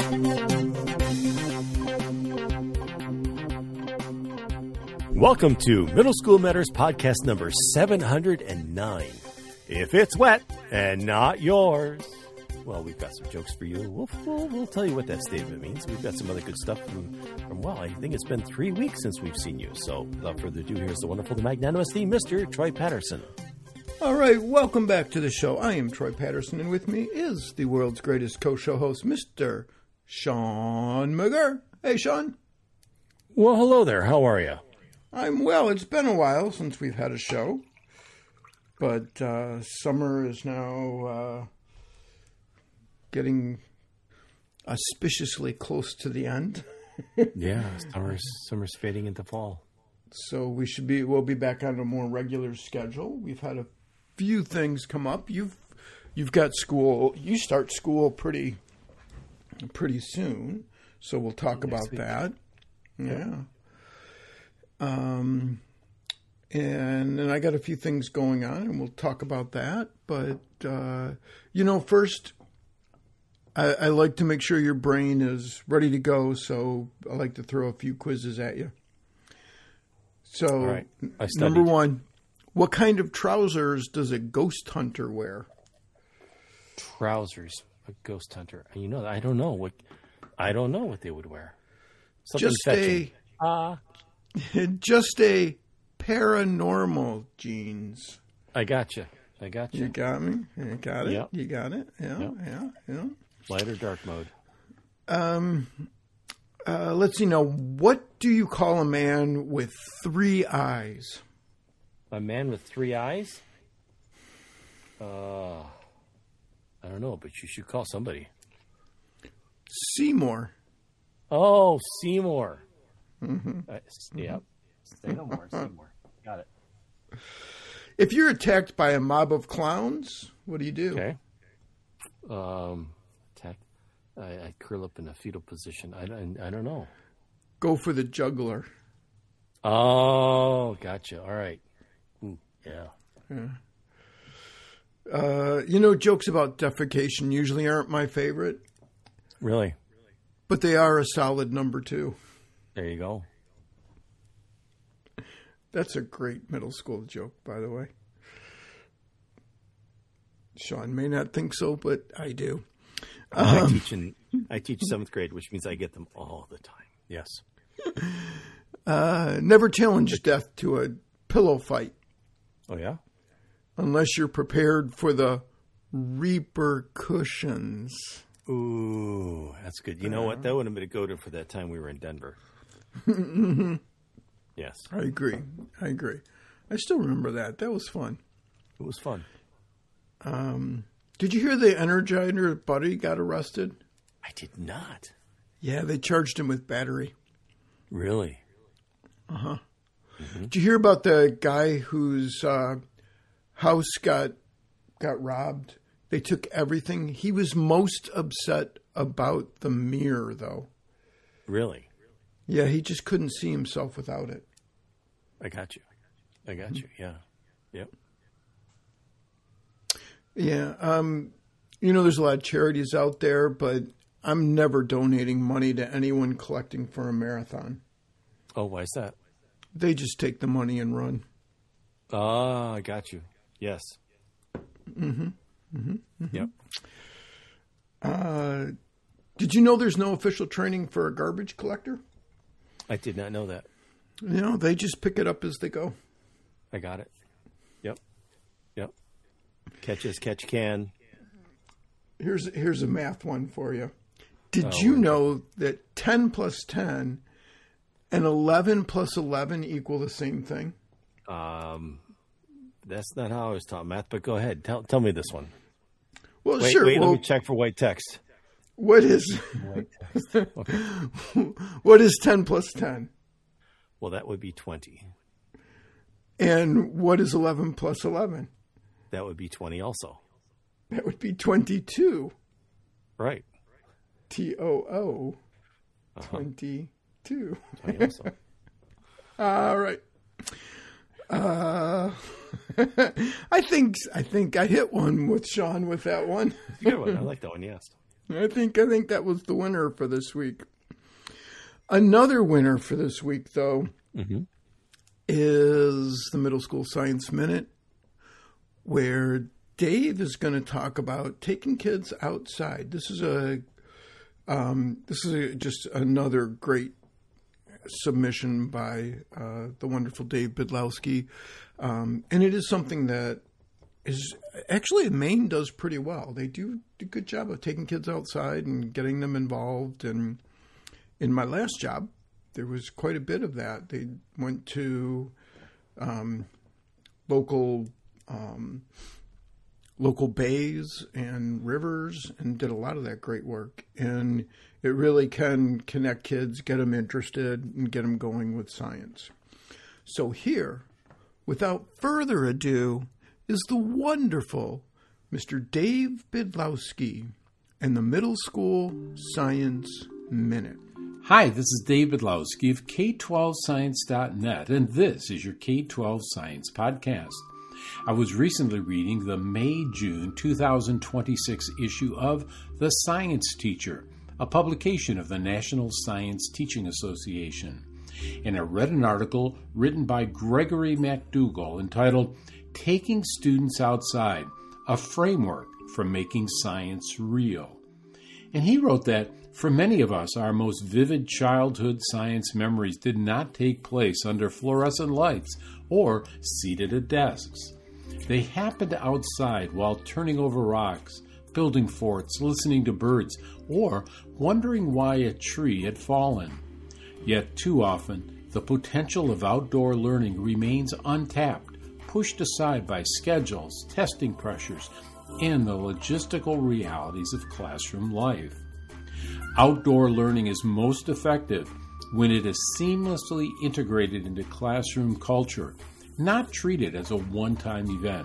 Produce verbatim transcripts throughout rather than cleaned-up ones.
Welcome to Middle School Matters podcast number seven hundred nine. If it's wet and not yours. Well, we've got some jokes for you. We'll, we'll, we'll tell you what that statement means. We've got some other good stuff from, from, well, I think it's been three weeks since we've seen you. So without further ado, here's the wonderful, the magnanimous, the Mister Troy Patterson. All right, welcome back to the show. I am Troy Patterson, and with me is the world's greatest co-show host, Mister Sean McGurr. Hey, Sean. Well, hello there. How are you? I'm well. It's been a while since we've had a show, but uh, summer is now uh, getting auspiciously close to the end. Yeah, summer's, summer's fading into fall. So we should be, we'll be back on a more regular schedule. We've had a few things come up. You've, you've got school, you start school pretty, pretty soon. So we'll talk Next about week. that. Yeah. Um, and then I got a few things going on, and we'll talk about that. But, uh, you know, first, I, I like to make sure your brain is ready to go. So I like to throw a few quizzes at you. So, All right. number one, what kind of trousers does a ghost hunter wear? Trousers, a ghost hunter. You know, I don't know what, I don't know what they would wear. Something Just fetching. a, uh, just a paranormal jeans. I got you. I got you. You got me. You got it. Yep. You got it. Yeah, Yep. yeah, yeah. Light or dark mode. Um. Uh, let's see now. What do you call a man with three eyes? A man with three eyes? Uh, I don't know, but you should call somebody. Seymour. Oh, Seymour. Mm-hmm. Uh, yep. Say no more, Seymour. Got it. If you're attacked by a mob of clowns, what do you do? Okay. Um, attack. I, I curl up in a fetal position. I, I, I don't know. Go for the juggler. Oh, gotcha. All right. Ooh, yeah. Yeah. Uh, you know, jokes about defecation usually aren't my favorite. Really? But they are a solid number two. There you go. That's a great middle school joke, by the way. Sean may not think so, but I do. Um, I Um, teach in I teach seventh grade, which means I get them all the time. Yes. Uh, never challenge death to a pillow fight Oh yeah. unless you're prepared for the repercussions. Ooh, that's good. You know what? That would have been a go-to for that time we were in Denver. Yes. I agree. I agree. I still remember that. That was fun. It was fun. Um, did you hear the Energizer buddy got arrested? I did not. Yeah, they charged him with battery. Really? Uh-huh. Mm-hmm. Did you hear about the guy whose uh, house got got robbed? They took everything. He was most upset about the mirror, though. Really? Yeah, he just couldn't see himself without it. I got you. I got you. Yeah. Yep. Yeah. Um, you know, there's a lot of charities out there, but I'm never donating money to anyone collecting for a marathon. Oh, why is that? They just take the money and run. Ah, I got you. Yes. Mm-hmm. Mm-hmm. Mm-hmm. Yep. Uh, did you know there's no official training for a garbage collector? I did not know that. You know, they just pick it up as they go. I got it. Yep. Yep. Catch as catch can. Here's here's a math one for you. Did Oh, you okay. know that ten plus ten and eleven plus eleven equal the same thing? Um, that's not how I was taught math, but go ahead. Tell tell me this one. Well, Wait, sure. wait, well, let me check for white text. what is White text. Okay. what is ten plus ten? Well, that would be twenty. And what is eleven plus eleven? That would be twenty also. That would be twenty-two. Right. T O O. Uh-huh. twenty-two. twenty also. All right. Uh, I think I think I hit one with Sean with that one. It's a good one. I like that one, yes. I think I think that was the winner for this week. Another winner for this week, though, mm-hmm. is the Middle School Science Minute, where Dave is going to talk about taking kids outside. This is a um, this is a, just another great submission by uh, the wonderful Dave Bydlowski, um, and it is something that is actually Maine does pretty well. They do a good job of taking kids outside and getting them involved. And in my last job, there was quite a bit of that. They went to um, local um, local bays and rivers and did a lot of that great work. And it really can connect kids, get them interested, and get them going with science. So here, without further ado, is the wonderful Mister Dave Bydlowski and the Middle School Science Minute. Hi, this is Dave Bydlowski of K twelve science dot net, and this is your K twelve Science Podcast. I was recently reading the May-June twenty twenty-six issue of The Science Teacher, a publication of the National Science Teaching Association, and I read an article written by Gregory MacDougall entitled Taking Students Outside, a Framework for Making Science Real. And he wrote that, for many of us, our most vivid childhood science memories did not take place under fluorescent lights or seated at desks. They happened outside while turning over rocks, building forts, listening to birds, or wondering why a tree had fallen. Yet too often, the potential of outdoor learning remains untapped, pushed aside by schedules, testing pressures, and the logistical realities of classroom life. Outdoor learning is most effective when it is seamlessly integrated into classroom culture, not treated as a one-time event.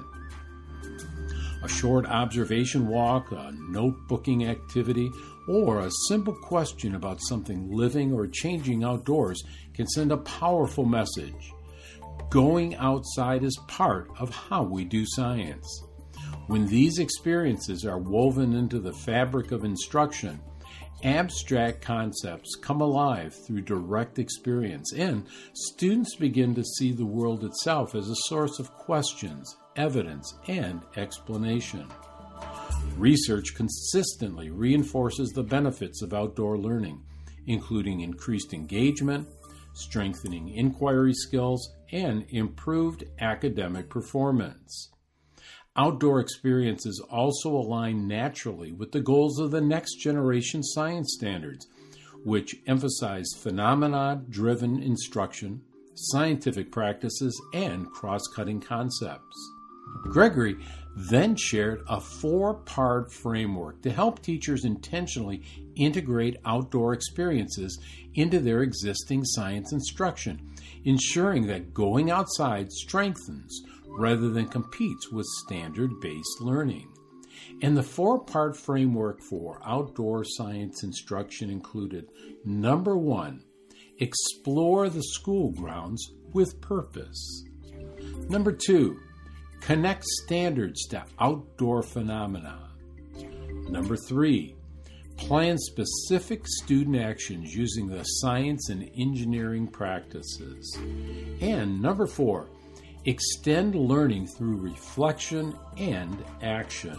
A short observation walk, a notebooking activity, or a simple question about something living or changing outdoors can send a powerful message. Going outside is part of how we do science. When these experiences are woven into the fabric of instruction, abstract concepts come alive through direct experience, and students begin to see the world itself as a source of questions, evidence, and explanation. Research consistently reinforces the benefits of outdoor learning, including increased engagement, strengthening inquiry skills, and improved academic performance. Outdoor experiences also align naturally with the goals of the next generation science standards, which emphasize phenomena-driven instruction, scientific practices, and cross-cutting concepts. Gregory then shared a four-part framework to help teachers intentionally integrate outdoor experiences into their existing science instruction, ensuring that going outside strengthens rather than competes with standard-based learning. And the four-part framework for outdoor science instruction included, number one, explore the school grounds with purpose. Number two, connect standards to outdoor phenomena. Number three, plan specific student actions using the science and engineering practices. And number four, extend learning through reflection and action.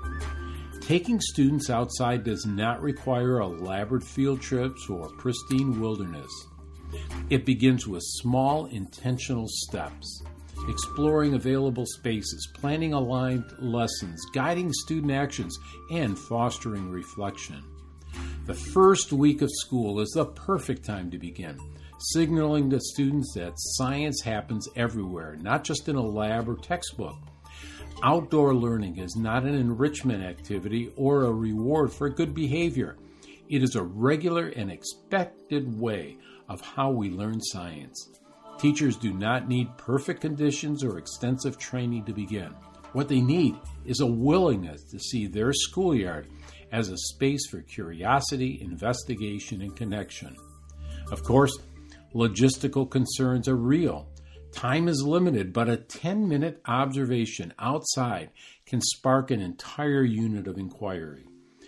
Taking students outside does not require elaborate field trips or pristine wilderness. It begins with small, intentional steps, exploring available spaces, planning aligned lessons, guiding student actions, and fostering reflection. The first week of school is the perfect time to begin, signaling to students that science happens everywhere, not just in a lab or textbook. Outdoor learning is not an enrichment activity or a reward for good behavior. It is a regular and expected way of how we learn science. Teachers do not need perfect conditions or extensive training to begin. What they need is a willingness to see their schoolyard as a space for curiosity, investigation, and connection. Of course, logistical concerns are real. Time is limited, but a ten-minute observation outside can spark an entire unit of inquiry.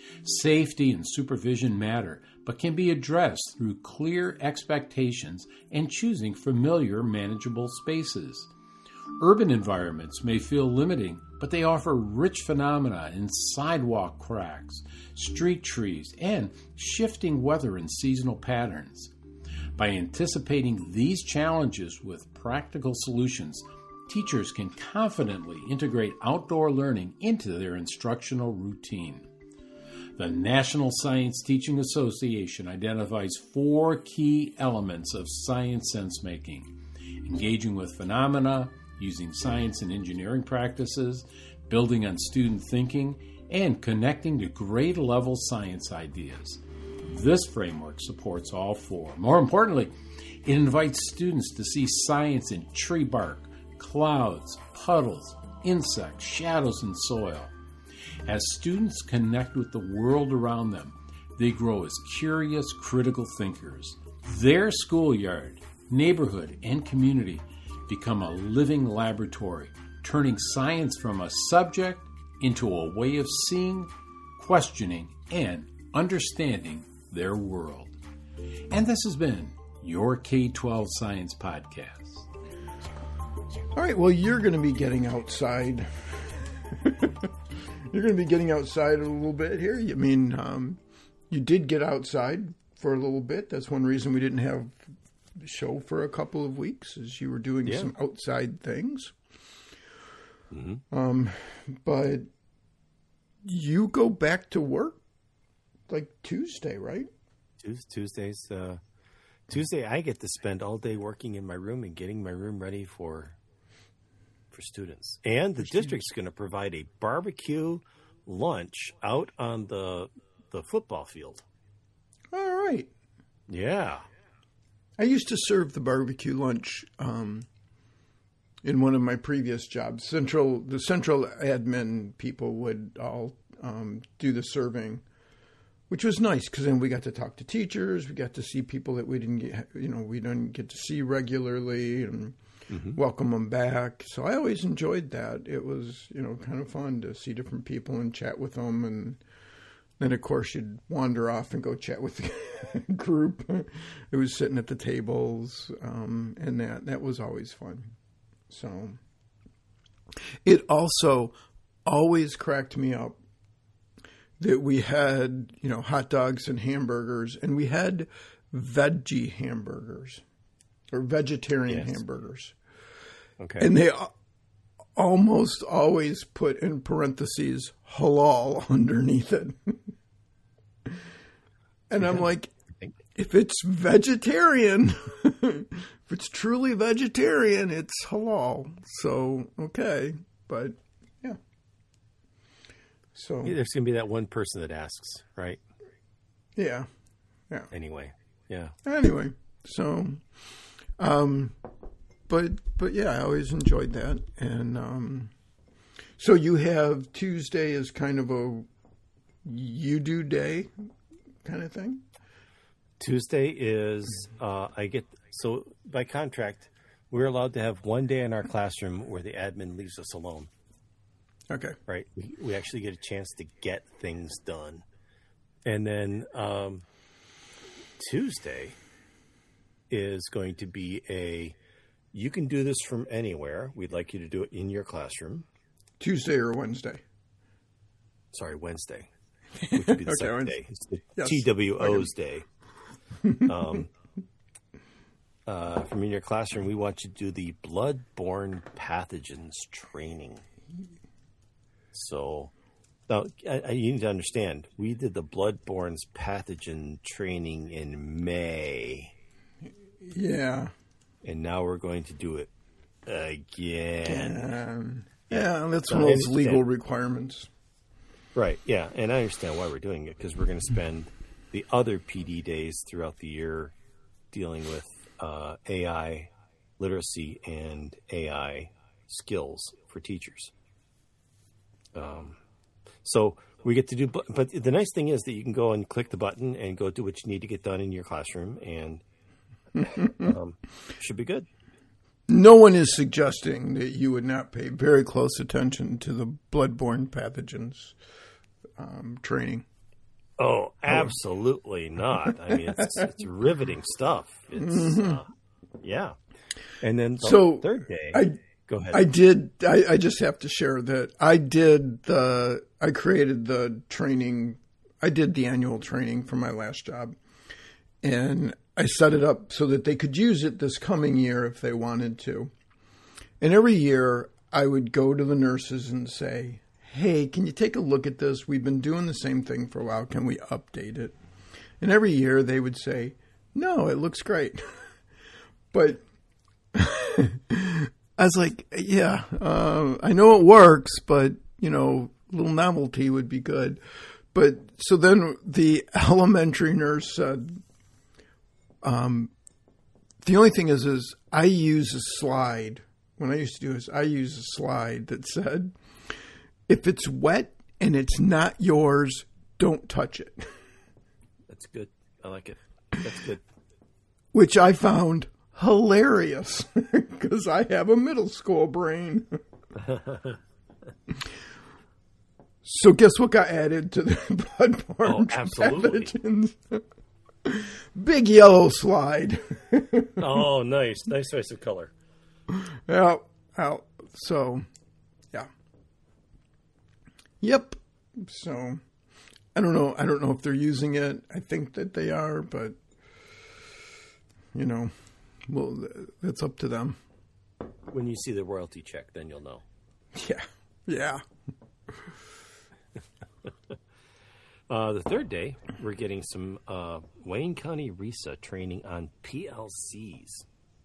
Safety and supervision matter, but can be addressed through clear expectations and choosing familiar, manageable spaces. Urban environments may feel limiting, but they offer rich phenomena in sidewalk cracks, street trees, and shifting weather and seasonal patterns. By anticipating these challenges with practical solutions, teachers can confidently integrate outdoor learning into their instructional routine. The National Science Teaching Association identifies four key elements of science sense-making: engaging with phenomena, using science and engineering practices, building on student thinking, and connecting to grade-level science ideas. This framework supports all four. More importantly, it invites students to see science in tree bark, clouds, puddles, insects, shadows, and soil. As students connect with the world around them, they grow as curious, critical thinkers. Their schoolyard, neighborhood, and community become a living laboratory, turning science from a subject into a way of seeing, questioning, and understanding their world. And this has been your K twelve Science Podcast. All right, well, you're going to be getting outside. You're going to be getting outside a little bit here. I mean, um, you did get outside for a little bit. That's one reason we didn't have the show for a couple of weeks, is you were doing yeah. some outside things. Mm-hmm. Um, but you go back to work like Tuesday, right? Tuesdays. Uh, Tuesday, I get to spend all day working in my room and getting my room ready for for students. And the district's going to provide a barbecue lunch out on the the football field. All right. Yeah. I used to serve the barbecue lunch um, in one of my previous jobs. Central, the central admin people would all um, do the serving, which was nice because then we got to talk to teachers. We got to see people that we didn't get, you know, we didn't get to see regularly, and mm-hmm. welcome them back. So I always enjoyed that. It was, you know, kind of fun to see different people and chat with them. And then, of course, you'd wander off and go chat with the group. It was sitting at the tables, um, and that that was always fun. So it also always cracked me up that we had, you know, hot dogs and hamburgers, and we had veggie hamburgers or vegetarian yes. hamburgers. Okay. And they almost always put in parentheses halal underneath it. And yeah. I'm like, if it's vegetarian, if it's truly vegetarian, it's halal. So, okay. But, yeah. So yeah, there's going to be that one person that asks, right? Yeah. Yeah. Anyway. Yeah. Anyway. So, um, but, but yeah, I always enjoyed that. And, um, so you have Tuesday as kind of a you do day kind of thing? Tuesday is, uh, I get, so by contract, we're allowed to have one day in our classroom where the admin leaves us alone. Okay. Right. We, we actually get a chance to get things done. And then um, Tuesday is going to be a, you can do this from anywhere. We'd like you to do it in your classroom. Tuesday or Wednesday? Sorry, Wednesday. Which would be the okay, second day. It's the yes. T W O's okay. day. Um, uh, from in your classroom, we want you to do the blood-borne pathogens training. So, now, I, I, you need to understand, we did the blood-borne pathogen training in May. Yeah. And now we're going to do it again. Um, yeah, that's so one of those legal requirements. Right, yeah, and I understand why we're doing it, because we're going to spend the other P D days throughout the year dealing with uh, A I literacy and A I skills for teachers. Um, so we get to do, but the nice thing is that you can go and click the button and go do what you need to get done in your classroom, and um, should be good. No one is suggesting that you would not pay very close attention to the blood-borne pathogens um, training. Oh, absolutely not. I mean, it's, it's riveting stuff. It's, mm-hmm. uh, yeah. And then the so third day, I, go ahead. I did, I, I just have to share that I did the, I created the training, I did the annual training for my last job. And I set it up so that they could use it this coming year if they wanted to. And every year I would go to the nurses and say, hey, can you take a look at this? We've been doing the same thing for a while. Can we update it? And every year they would say, no, it looks great. But I was like, yeah, uh, I know it works, but, you know, a little novelty would be good. But so then the elementary nurse said, um, the only thing is, is I use a slide. When I used to do this, I use a slide that said, if it's wet and it's not yours, don't touch it. That's good. I like it. That's good. Which I found hilarious because I have a middle school brain. So guess what got added to the bloodborne oh, absolutely. pathogens? Big yellow slide. Oh, nice. Nice choice of color. Yeah. Out. So, yeah. Yep. So, I don't know. I don't know if they're using it. I think that they are, but, you know, well, it's up to them. When you see the royalty check, then you'll know. Yeah. Yeah. uh, the third day, we're getting some uh, Wayne County R I S A training on P L Cs.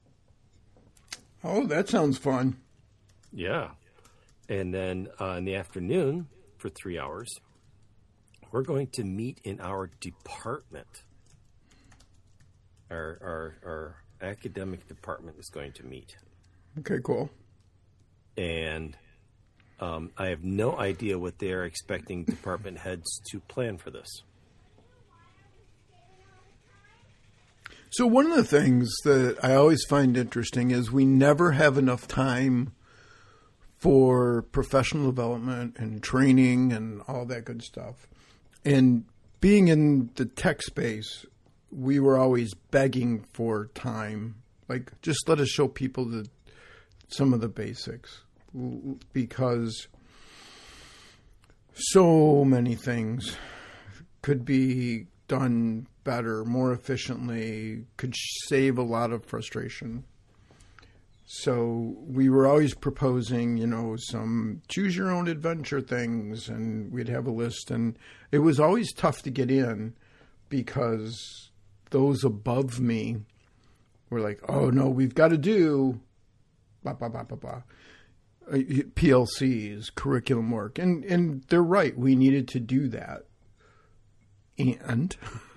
Oh, that sounds fun. Yeah. And then uh, in the afternoon, for three hours, we're going to meet in our department. Our, our, our academic department is going to meet. Okay, cool. And um, I have no idea what they are expecting department heads to plan for this. So one of the things that I always find interesting is we never have enough time for professional development and training and all that good stuff. And being in the tech space, we were always begging for time. Like, just let us show people the, some of the basics, because so many things could be done better, more efficiently, could save a lot of frustration. So we were always proposing, you know, some choose your own adventure things, and we'd have a list, and it was always tough to get in because those above me were like, oh no, we've got to do blah, blah, blah, blah, blah. P L Cs, curriculum work. And, and they're right. We needed to do that. And,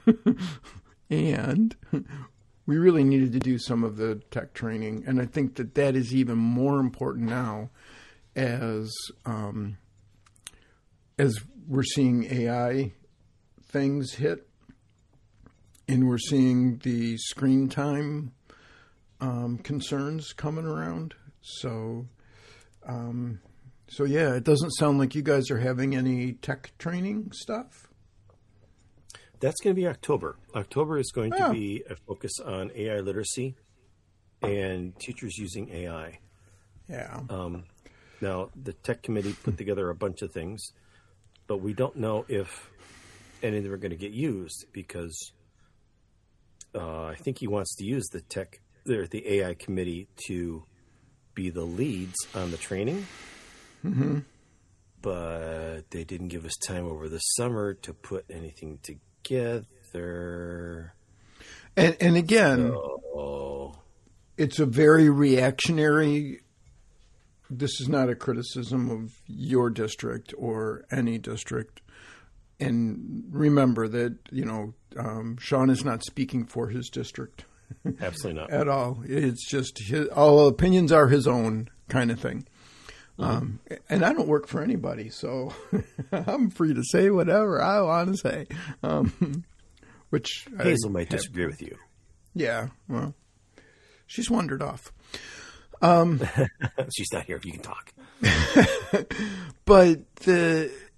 and we really needed to do some of the tech training. And I think that that is even more important now as, um, as we're seeing A I things hit, and we're seeing the screen time um, concerns coming around. So, um, so yeah, it doesn't sound like you guys are having any tech training stuff. That's going to be October. October is going oh. to be a focus on A I literacy and teachers using A I. Yeah. Um, now, the tech committee put together a bunch of things, but we don't know if any of them are going to get used because uh, I think he wants to use the tech, the, the A I committee to be the leads on the training. Mm-hmm. But they didn't give us time over the summer to put anything together. And, and again, so, it's a very reactionary. This is not a criticism of your district or any district. And remember that, you know, um, Sean is not speaking for his district. Absolutely not. At all. It's just his, all opinions are his own kind of thing. Mm-hmm. Um, and I don't work for anybody, so I'm free to say whatever I want to say. Um, which Hazel I might have, disagree with you. Yeah, well, she's wandered off. Um, she's not here if you can talk. But the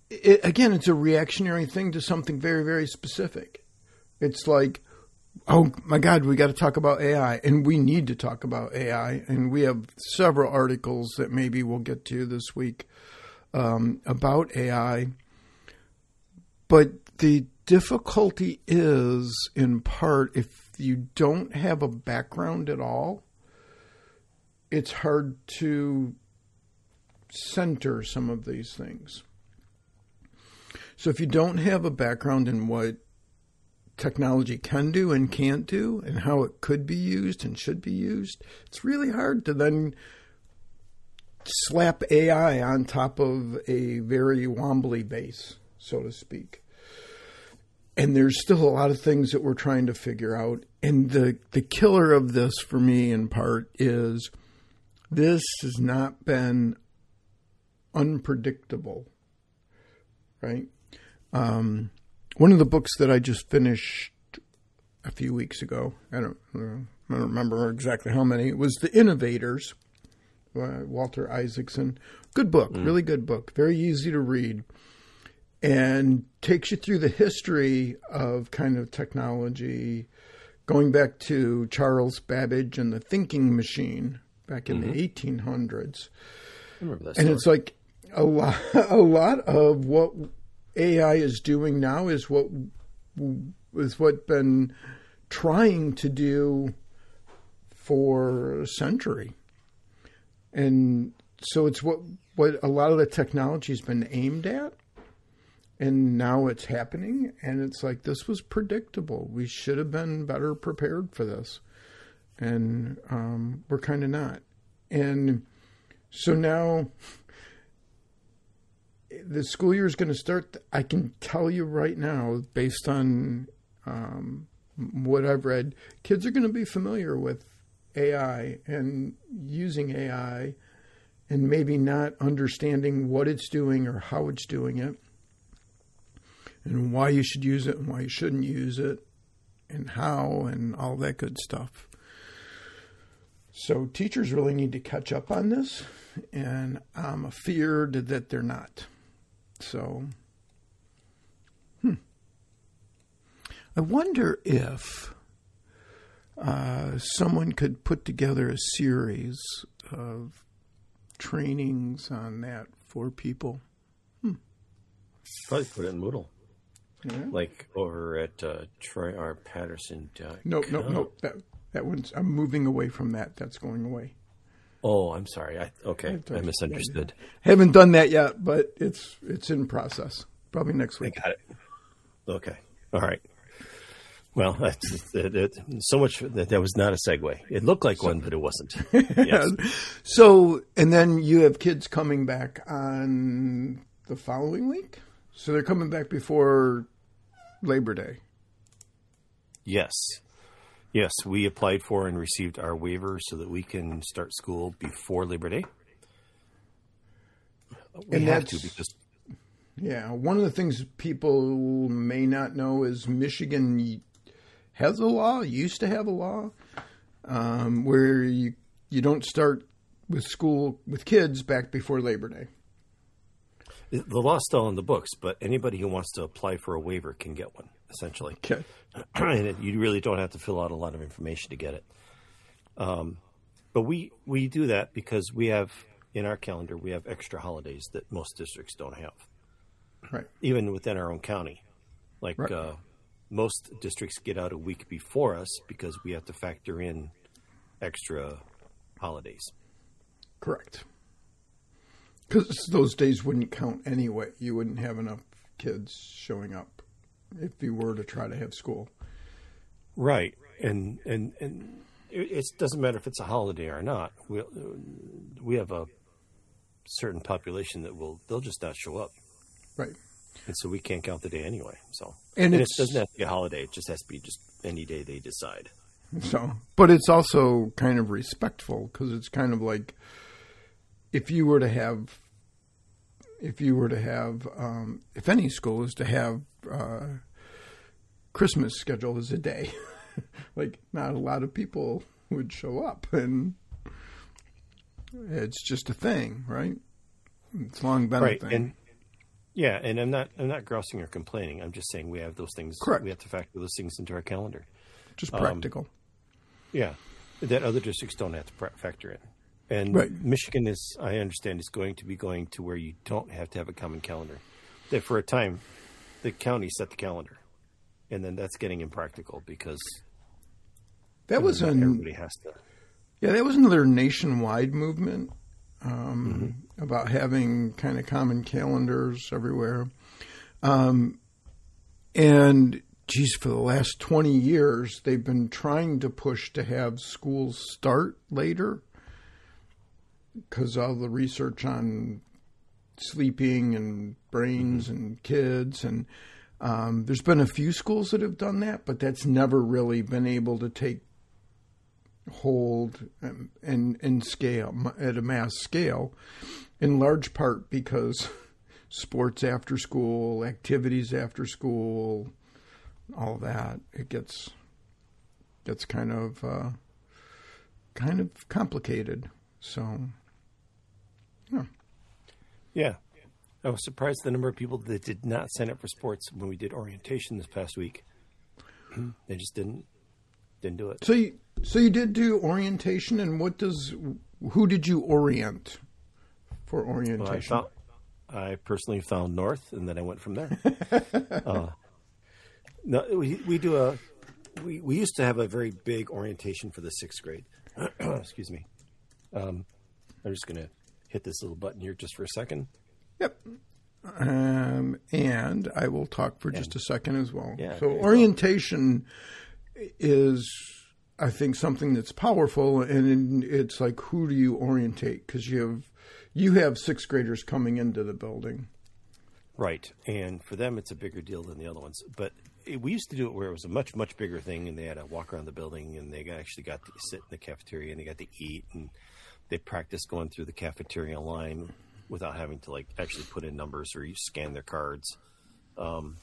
it, again, it's a reactionary thing to something very, very specific. It's like, oh my God, we got to talk about A I, and we need to talk about A I, and we have several articles that maybe we'll get to this week um, about A I. But the difficulty is, in part, if you don't have a background at all, it's hard to center some of these things. So if you don't have a background in what technology can do and can't do and how it could be used and should be used, it's really hard to then slap A I on top of a very wobbly base, so to speak. And there's still a lot of things that we're trying to figure out. And the, the killer of this for me, in part, is this has not been unpredictable, right? Um, one of the books that I just finished a few weeks ago, I don't, I don't remember exactly how many, it was The Innovators, uh, Walter Isaacson. Good book, mm. really good book, very easy to read, and takes you through the history of kind of technology, going back to Charles Babbage and the thinking machine back in mm-hmm. the eighteen hundreds. I remember that and story. It's like a lot, a lot of what A I is doing now is what is what been trying to do for a century. And so it's what, what a lot of the technology has been aimed at. And now it's happening, and it's like, this was predictable. We should have been better prepared for this. And um, we're kind of not. And so now the school year is going to start. I can tell you right now, based on um, what I've read, kids are going to be familiar with A I and using A I and maybe not understanding what it's doing or how it's doing it, and why you should use it and why you shouldn't use it, and how, and all that good stuff. So teachers really need to catch up on this, and I'm afeared that they're not. So, hmm. I wonder if uh, someone could put together a series of trainings on that for people. Hmm. Probably put it in Moodle. Yeah. Like over at uh, Troy R. Patterson. Nope, nope, nope. That that one's. I'm moving away from that. That's going away. Oh, I'm sorry. I, okay, I, I misunderstood. Haven't done that yet, but it's it's in process. Probably next week. I got it. Okay. All right. Well, that's, it, it, so much that that was not a segue. It looked like one, but it wasn't. Yes. So, and then you have kids coming back on the following week. So they're coming back before Labor Day. Yes. Yes, we applied for and received our waiver so that we can start school before Labor Day. We and have to because... Yeah, one of the things people may not know is Michigan has a law, used to have a law, um, where you you don't start with school with kids back before Labor Day. The law's still in the books, but anybody who wants to apply for a waiver can get one, essentially. Okay. And it, you really don't have to fill out a lot of information to get it. Um, but we, we do that because we have, in our calendar, we have extra holidays that most districts don't have. Right. Even within our own county. Like right. uh, most districts get out a week before us because we have to factor in extra holidays. Correct. Because those days wouldn't count anyway. You wouldn't have enough kids showing up if you were to try to have school. Right. And and, and it, it doesn't matter if it's a holiday or not. We we have a certain population that will, they'll just not show up. Right. And so we can't count the day anyway. So And, and it it's, doesn't have to be a holiday. It just has to be just any day they decide. So, but it's also kind of respectful because it's kind of like, if you were to have, if you were to have, um, if any school is to have uh, Christmas scheduled as a day, like not a lot of people would show up, and it's just a thing, right? It's long been right. a thing. And Yeah, and I'm not I'm not grousing or complaining. I'm just saying we have those things. Correct. We have to factor those things into our calendar. Just practical. Um, yeah, that other districts don't have to pra- factor in. And Right. Michigan is, I understand, is going to be going to where you don't have to have a common calendar. That for a time, the county set the calendar, and then that's getting impractical because That was not an everybody has to. yeah, that was another nationwide movement um, Mm-hmm. about having kind of common calendars everywhere. Um, and geez, for the last twenty years, they've been trying to push to have schools start later because all the research on sleeping and brains Mm-hmm. and kids. And um, there's been a few schools that have done that, but that's never really been able to take hold and, and, and scale at a mass scale, in large part because sports after school, activities after school, all that, it gets gets kind of uh, kind of complicated. So, yeah. Yeah. I was surprised the number of people that did not sign up for sports when we did orientation this past week. They just didn't didn't do it. So you so you did do orientation, and what does who did you orient for orientation? Well, I found, I personally found North, and then I went from there. uh, no, we we do a we, we used to have a very big orientation for the sixth grade. Excuse me. Um, I'm just going to hit this little button here just for a second. Yep. Um, and I will talk for just a second as well. Yeah, so there you orientation is, I think, something that's powerful, and it's like, who do you orientate? Because you have you have sixth graders coming into the building. Right. And for them, it's a bigger deal than the other ones. But it, we used to do it where it was a much, much bigger thing, and they had to walk around the building, and they got, actually got to sit in the cafeteria, and they got to eat, and they practiced going through the cafeteria line without having to, like, actually put in numbers or you scan their cards. Um,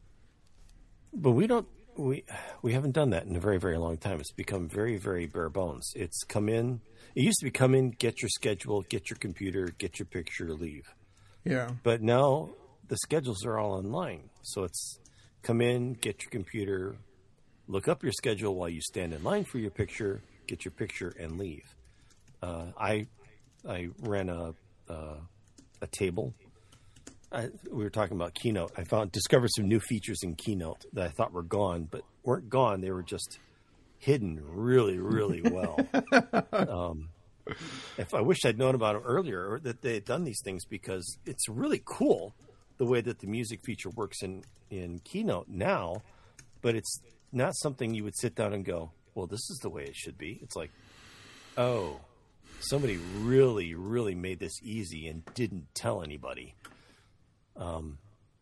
but we don't, we we haven't done that in a very, very long time. It's become very, very bare bones. It's come in, it used to be come in, get your schedule, get your computer, get your picture, leave. Yeah. But now the schedules are all online. So it's come in, get your computer, look up your schedule while you stand in line for your picture, get your picture, and leave. Uh, I I ran a uh, a table. I, we were talking about Keynote. I found discovered some new features in Keynote that I thought were gone, but weren't gone. They were just hidden really, really well. um, if I wish I'd known about them earlier, or that they had done these things, because it's really cool the way that the music feature works in, in Keynote now, but it's not something you would sit down and go, well, this is the way it should be. It's like, oh, somebody really, really made this easy and didn't tell anybody. Um,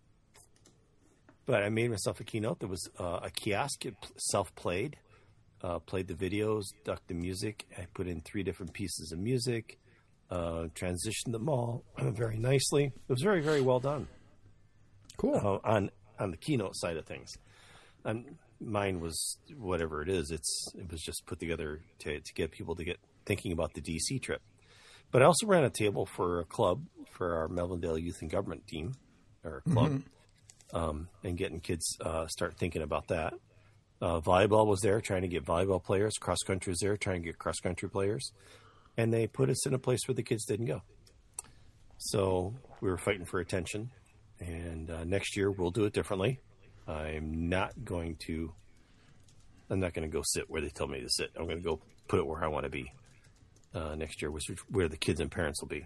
but I made myself a Keynote. There was uh, a kiosk. It self-played, uh, played the videos, ducked the music. I put in three different pieces of music, uh, transitioned them all very nicely. It was very, very well done. Cool. Uh, on on the Keynote side of things. And mine was whatever it is. It's it was just put together to to get people to get thinking about the D C trip. But I also ran a table for a club for our Melvindale Youth and Government team, or club, mm-hmm. um, and getting kids uh, start thinking about that. Uh, volleyball was there, trying to get volleyball players. Cross country was there, trying to get cross country players. And they put us in a place where the kids didn't go. So we were fighting for attention. And uh, next year we'll do it differently. I'm not going to. I'm not going to go sit where they tell me to sit. I'm going to go put it where I want to be. Uh, next year, which is where the kids and parents will be.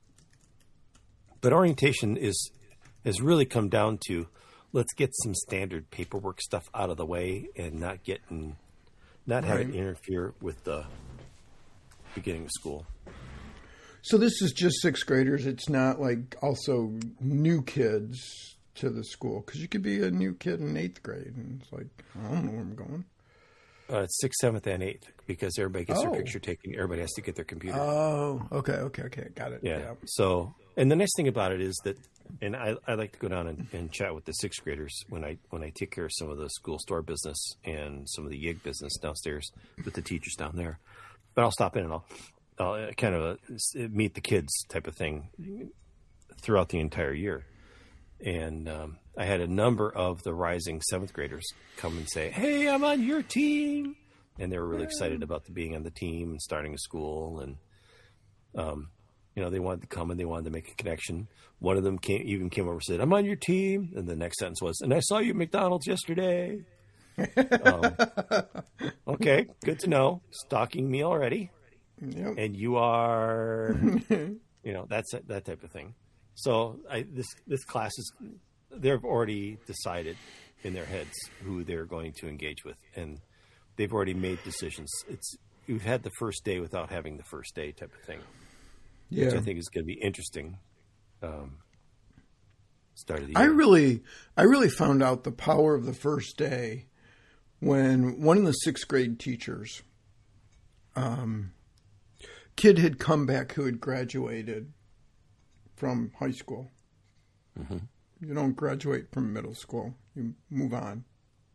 But orientation is has really come down to, let's get some standard paperwork stuff out of the way and not get in, not have Right. it interfere with the beginning of school. So this is just sixth graders. It's not like also new kids to the school, because you could be a new kid in eighth grade and it's like, I don't know where I'm going. Uh, it's sixth, seventh, and eighth, because everybody gets Oh. their picture taken. Everybody has to get their computer. Oh, okay, okay, okay, got it. Yeah. Yeah. So, and the nice thing about it is that, and I, I like to go down and, and chat with the sixth graders when I when I take care of some of the school store business and some of the Y I G business downstairs with the teachers down there. But I'll stop in and I'll, I'll kind of uh, meet the kids type of thing throughout the entire year. And um, I had a number of the rising seventh graders come and say, "Hey, I'm on your team." And they were really excited about the being on the team and starting a school. And, um, you know, they wanted to come and they wanted to make a connection. One of them came, even came over and said, "I'm on your team." And the next sentence was, "And I saw you at McDonald's yesterday." um, okay, good to know. Stalking me already. Yep. And you are, you know, that's that type of thing. So I, this this class is, they've already decided in their heads who they're going to engage with, and they've already made decisions. It's you've had the first day without having the first day type of thing, yeah. Which I think is going to be interesting. Um, start of the year. I really, I really found out the power of the first day when one of the sixth grade teachers, um, kid had come back who had graduated from high school. Mm-hmm. You don't graduate from middle school. You move on.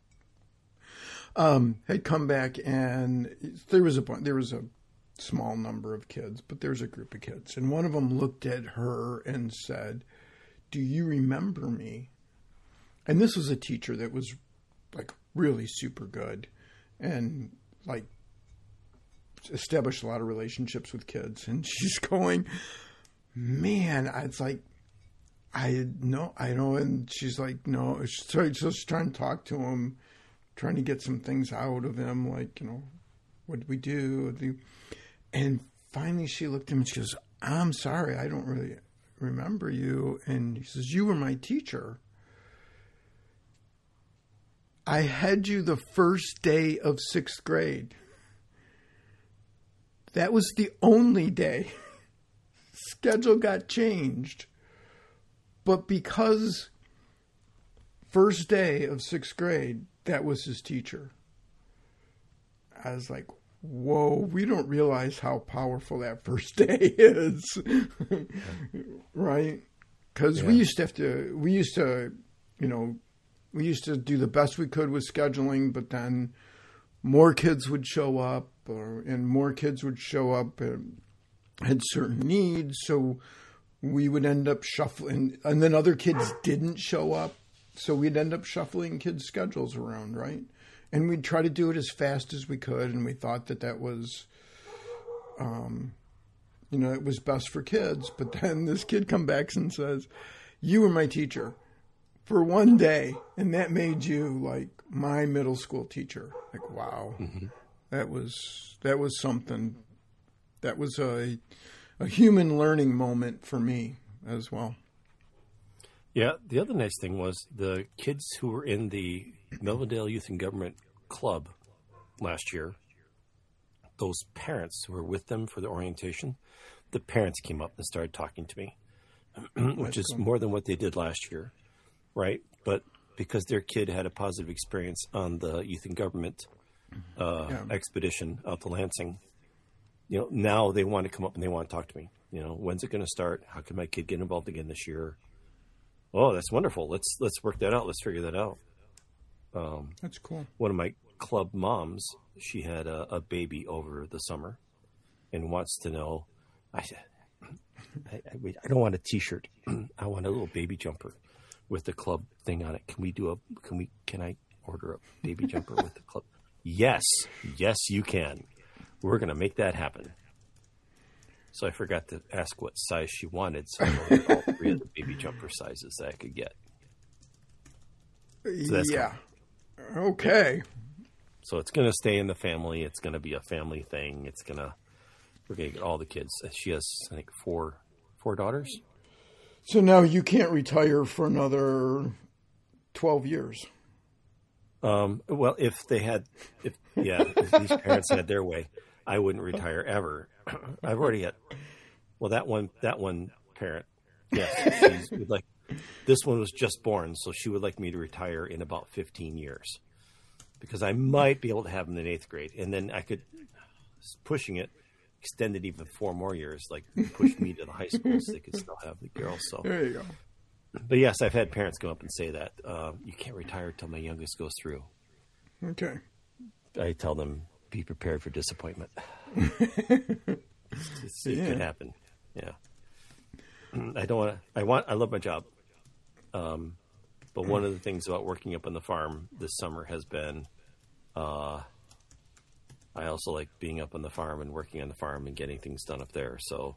Um, had come back, and there was a there was a small number of kids, but there was a group of kids, and one of them looked at her and said, "Do you remember me?" And this was a teacher that was like really super good, and like established a lot of relationships with kids. And she's going, "Man, it's like." I know, I know, and she's like, no, so she's trying to talk to him, trying to get some things out of him, like, you know, what did we do? And finally she looked at him and she goes, "I'm sorry, I don't really remember you." And he says, "You were my teacher. I had you the first day of sixth grade. That was the only day. Schedule got changed. But because first day of sixth grade, that was his teacher." I was like, whoa, we don't realize how powerful that first day is. Right? Because yeah. we used to have to, we used to, you know, we used to do the best we could with scheduling, but then more kids would show up, or, and more kids would show up and had certain needs. So we would end up shuffling, and then other kids didn't show up. So we'd end up shuffling kids' schedules around, right? And we'd try to do it as fast as we could. And we thought that that was, um, you know, it was best for kids. But then this kid comes back and says, "You were my teacher for one day. And that made you like my middle school teacher." Like, wow, mm-hmm. that was, that was something. That was a, a human learning moment for me as well. Yeah, the other nice thing was the kids who were in the Melvindale Youth and Government Club last year, those parents who were with them for the orientation, the parents came up and started talking to me, which is cool. More than what they did last year, right? But because their kid had a positive experience on the Youth and Government uh, yeah. expedition out to Lansing, you know, now they want to come up and they want to talk to me. You know, when's it going to start? How can my kid get involved again this year? Oh, that's wonderful. Let's let's work that out. Let's figure that out. Um, that's cool. One of my club moms, she had a, a baby over the summer, and wants to know. I said, I, I, I don't want a T-shirt. I want a little baby jumper with the club thing on it. Can we do a? Can we? Can I order a baby jumper with the club? Yes, yes, you can. We're going to make that happen. So I forgot to ask what size she wanted, so I ordered all three of the baby jumper sizes that I could get. So that's yeah. Cool. Okay. So it's going to stay in the family. It's going to be a family thing. It's going to, we're going to get all the kids. She has, I think, four, four daughters. So now you can't retire for another twelve years. Um, well, if they had, if, yeah, if these parents had their way, I wouldn't retire ever. I've already had, well, that one, that one parent, yes, she would like, this one was just born, so she would like me to retire in about fifteen years because I might be able to have them in eighth grade. And then I could, pushing it, extend it even four more years, like push me to the high school so they could still have the girls. So there you go. But yes, I've had parents come up and say that. Uh, you can't retire till my youngest goes through. Okay. I tell them, be prepared for disappointment. it's, it yeah. could happen. Yeah. I don't want to, I want, I love my job. Um, but one of the things about working up on the farm this summer has been, uh, I also like being up on the farm and working on the farm and getting things done up there. So,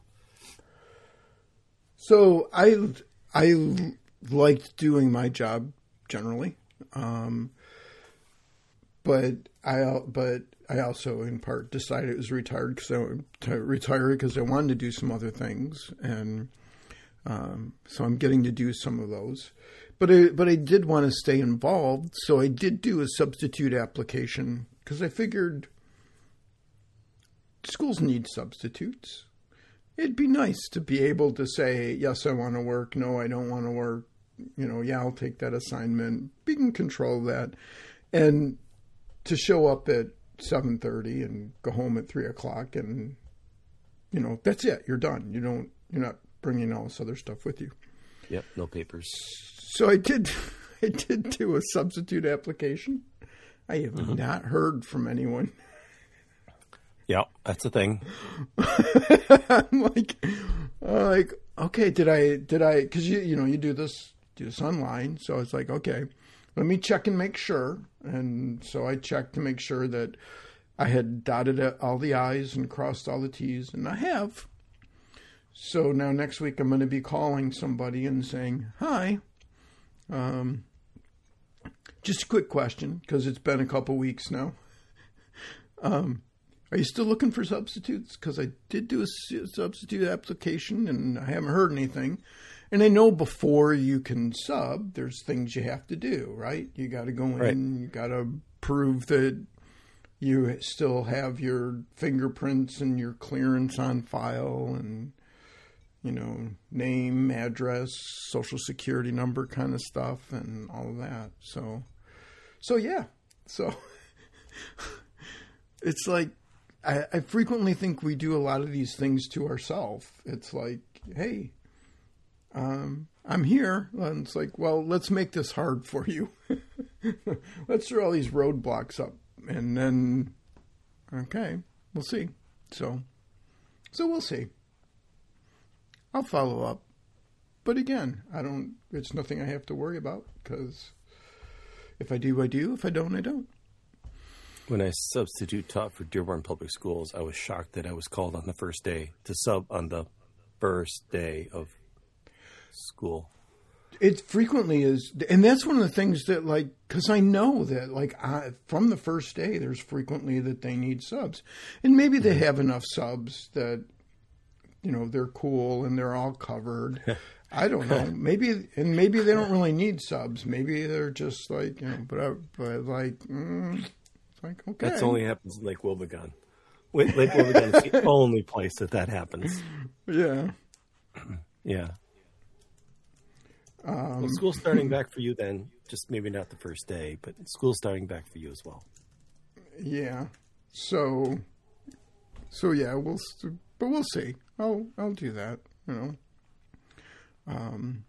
so I I liked doing my job generally, um, but I but I also in part decided it was retired because I wanted to retire because I wanted to do some other things, and um, so I'm getting to do some of those. But I, but I did want to stay involved, so I did do a substitute application because I figured schools need substitutes. It'd be nice to be able to say, yes, I want to work. No, I don't want to work. You know, yeah, I'll take that assignment. We can control that. And to show up at seven thirty and go home at three o'clock and, you know, that's it. You're done. You don't, you're not bringing all this other stuff with you. Yep, no papers. So I did, I did do a substitute application. I have mm-hmm. not heard from anyone. Yeah, that's the thing. I'm like, uh, like, okay, did I, did I, cause you, you know, you do this, do this online. So it's like, okay, let me check and make sure. And so I checked to make sure that I had dotted all the I's and crossed all the T's, and I have. So now next week I'm going to be calling somebody and saying, hi, um, just a quick question, cause it's been a couple weeks now. Um, Are you still looking for substitutes? Because I did do a substitute application and I haven't heard anything. And I know before you can sub, there's things you have to do, right? You got to go in, right. You got to prove that you still have your fingerprints and your clearance on file and, you know, name, address, social security number kind of stuff and all of that. So, so yeah. So it's like, I, I frequently think we do a lot of these things to ourselves. It's like, hey, um, I'm here. And it's like, well, let's make this hard for you. Let's throw all these roadblocks up. And then, okay, we'll see. So, so we'll see. I'll follow up. But again, I don't, it's nothing I have to worry about because if I do, I do. If I don't, I don't. When I substitute taught for Dearborn Public Schools, I was shocked that I was called on the first day to sub on the first day of school. It frequently is. And that's one of the things that, like, because I know that, like, I, from the first day, there's frequently that they need subs. And maybe they have enough subs that, you know, they're cool and they're all covered. I don't know. Maybe, and maybe they don't really need subs. Maybe they're just like, you know, but, I, but like, mm, Like, okay. That's only happens in Lake Wobegon. Lake Wobegon is the only place that that happens. Yeah. Yeah. Um, well, school's starting back for you then. Just maybe not the first day, but school's starting back for you as well. Yeah. So, so yeah, we'll, but we'll see. I'll, I'll do that, you know. Um,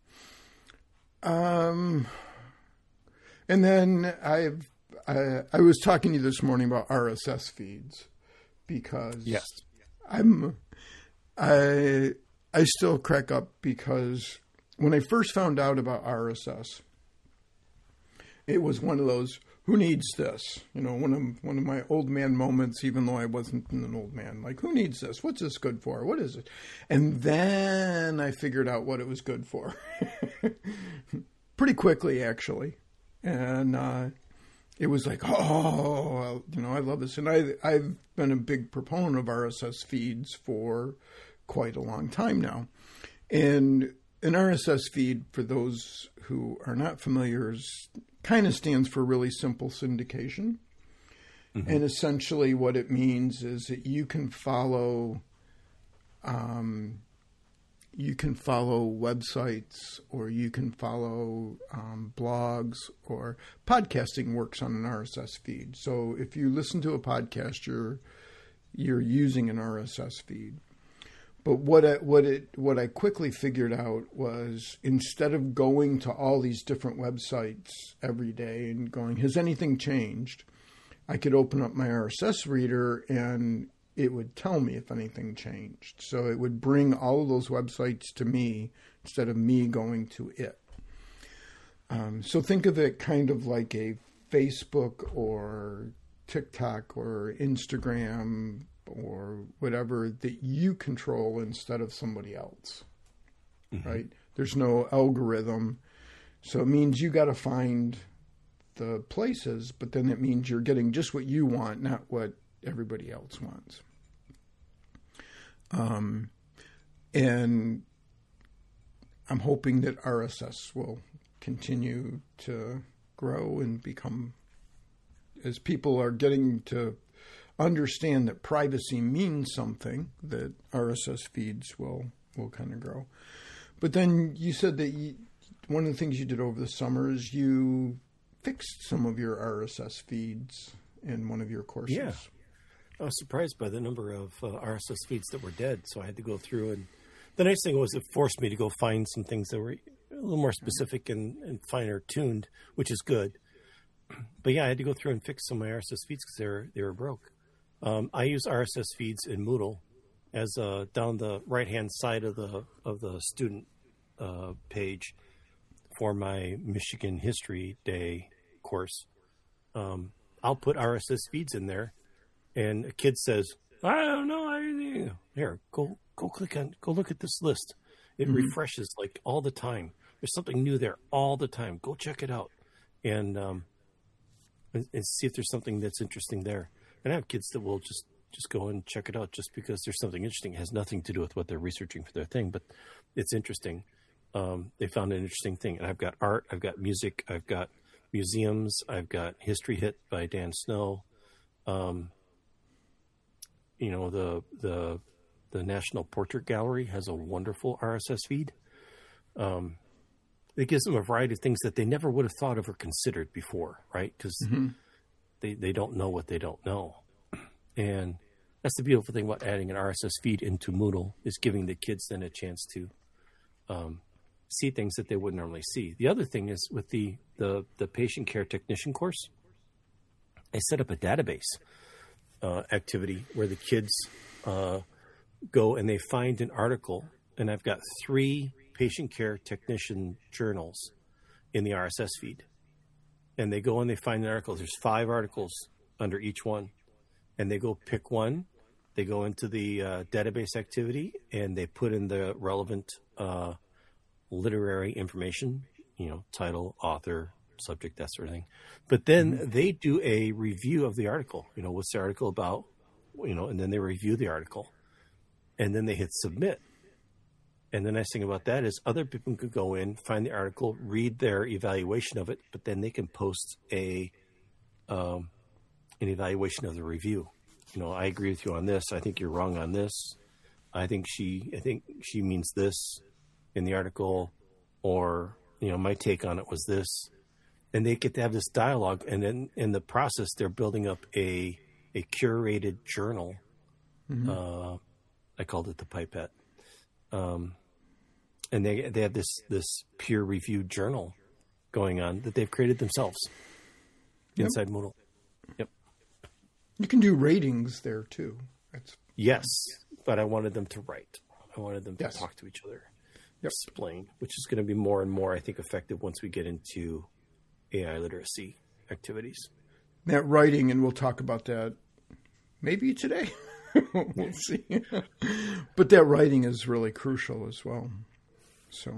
um, and then I've, I, I was talking to you this morning about R S S feeds because yes. I'm I I still crack up because when I first found out about R S S, it was one of those, who needs this? You know, one of one of my old man moments, even though I wasn't an old man. Like, who needs this? What's this good for? What is it? And then I figured out what it was good for. Pretty quickly, actually. And uh it was like, oh, you know, I love this. And I, I've been a big proponent of R S S feeds for quite a long time now. And an R S S feed, for those who are not familiar, kind of stands for really simple syndication. Mm-hmm. And essentially what it means is that you can follow um, you can follow websites, or you can follow um, blogs, or podcasting works on an R S S feed. So if you listen to a podcast, you're you're using an R S S feed. But what I, what it what I quickly figured out was, instead of going to all these different websites every day and going, has anything changed? I could open up my R S S reader and it would tell me if anything changed. So it would bring all of those websites to me instead of me going to it. Um, so think of it kind of like a Facebook or TikTok or Instagram or whatever that you control instead of somebody else, mm-hmm. right? There's no algorithm. So it means you got to find the places, but then it means you're getting just what you want, not what everybody else wants. Um, and I'm hoping that R S S will continue to grow and become, as people are getting to understand that privacy means something, that R S S feeds will, will kind of grow. But then you said that you, one of the things you did over the summer is you fixed some of your R S S feeds in one of your courses. Yeah. I was surprised by the number of uh, R S S feeds that were dead, so I had to go through. And the nice thing was it forced me to go find some things that were a little more specific and, and finer tuned, which is good. But yeah, I had to go through and fix some of my R S S feeds because they were, they were broke. Um, I use R S S feeds in Moodle as uh, down the right-hand side of the of the student uh, page for my Michigan History Day course. Um, I'll put R S S feeds in there, and a kid says, "I don't know anything." Here, go go click on, go look at this list. It mm-hmm. refreshes like all the time. There's something new there all the time. Go check it out, and um, and, and see if there's something that's interesting there. And I have kids that will just, just go and check it out just because there's something interesting. It has nothing to do with what they're researching for their thing, but it's interesting. Um, they found an interesting thing. And I've got art, I've got music, I've got museums, I've got History Hit by Dan Snow. Um, you know, the the the National Portrait Gallery has a wonderful R S S feed. Um, it gives them a variety of things that they never would have thought of or considered before, right? Because mm-hmm. They they don't know what they don't know. And that's the beautiful thing about adding an R S S feed into Moodle, is giving the kids then a chance to um, see things that they wouldn't normally see. The other thing is with the, the, the patient care technician course, I set up a database uh, activity where the kids uh, go and they find an article, and I've got three patient care technician journals in the R S S feed. And they go and they find the articles. There's five articles under each one. And they go pick one. They go into the uh, database activity and they put in the relevant uh, literary information, you know, title, author, subject, that sort of thing. But then mm-hmm. they do a review of the article. You know, what's the article about? You know, and then they review the article. And then they hit submit. And the nice thing about that is other people could go in, find the article, read their evaluation of it, but then they can post a um, an evaluation of the review. You know, I agree with you on this. I think you're wrong on this. I think she, I think she means this in the article, or you know, my take on it was this. And they get to have this dialogue, and then in the process, they're building up a a curated journal. Mm-hmm. Uh, I called it the Pipette. Um, and they they have this, this peer reviewed journal going on that they've created themselves inside yep. Moodle. Yep. You can do ratings there too. That's yes, but I wanted them to write. I wanted them to yes. talk to each other, yep. explain, which is going to be more and more, I think, effective once we get into A I literacy activities. That writing, and we'll talk about that maybe today. We'll see. But that writing is really crucial as well. So,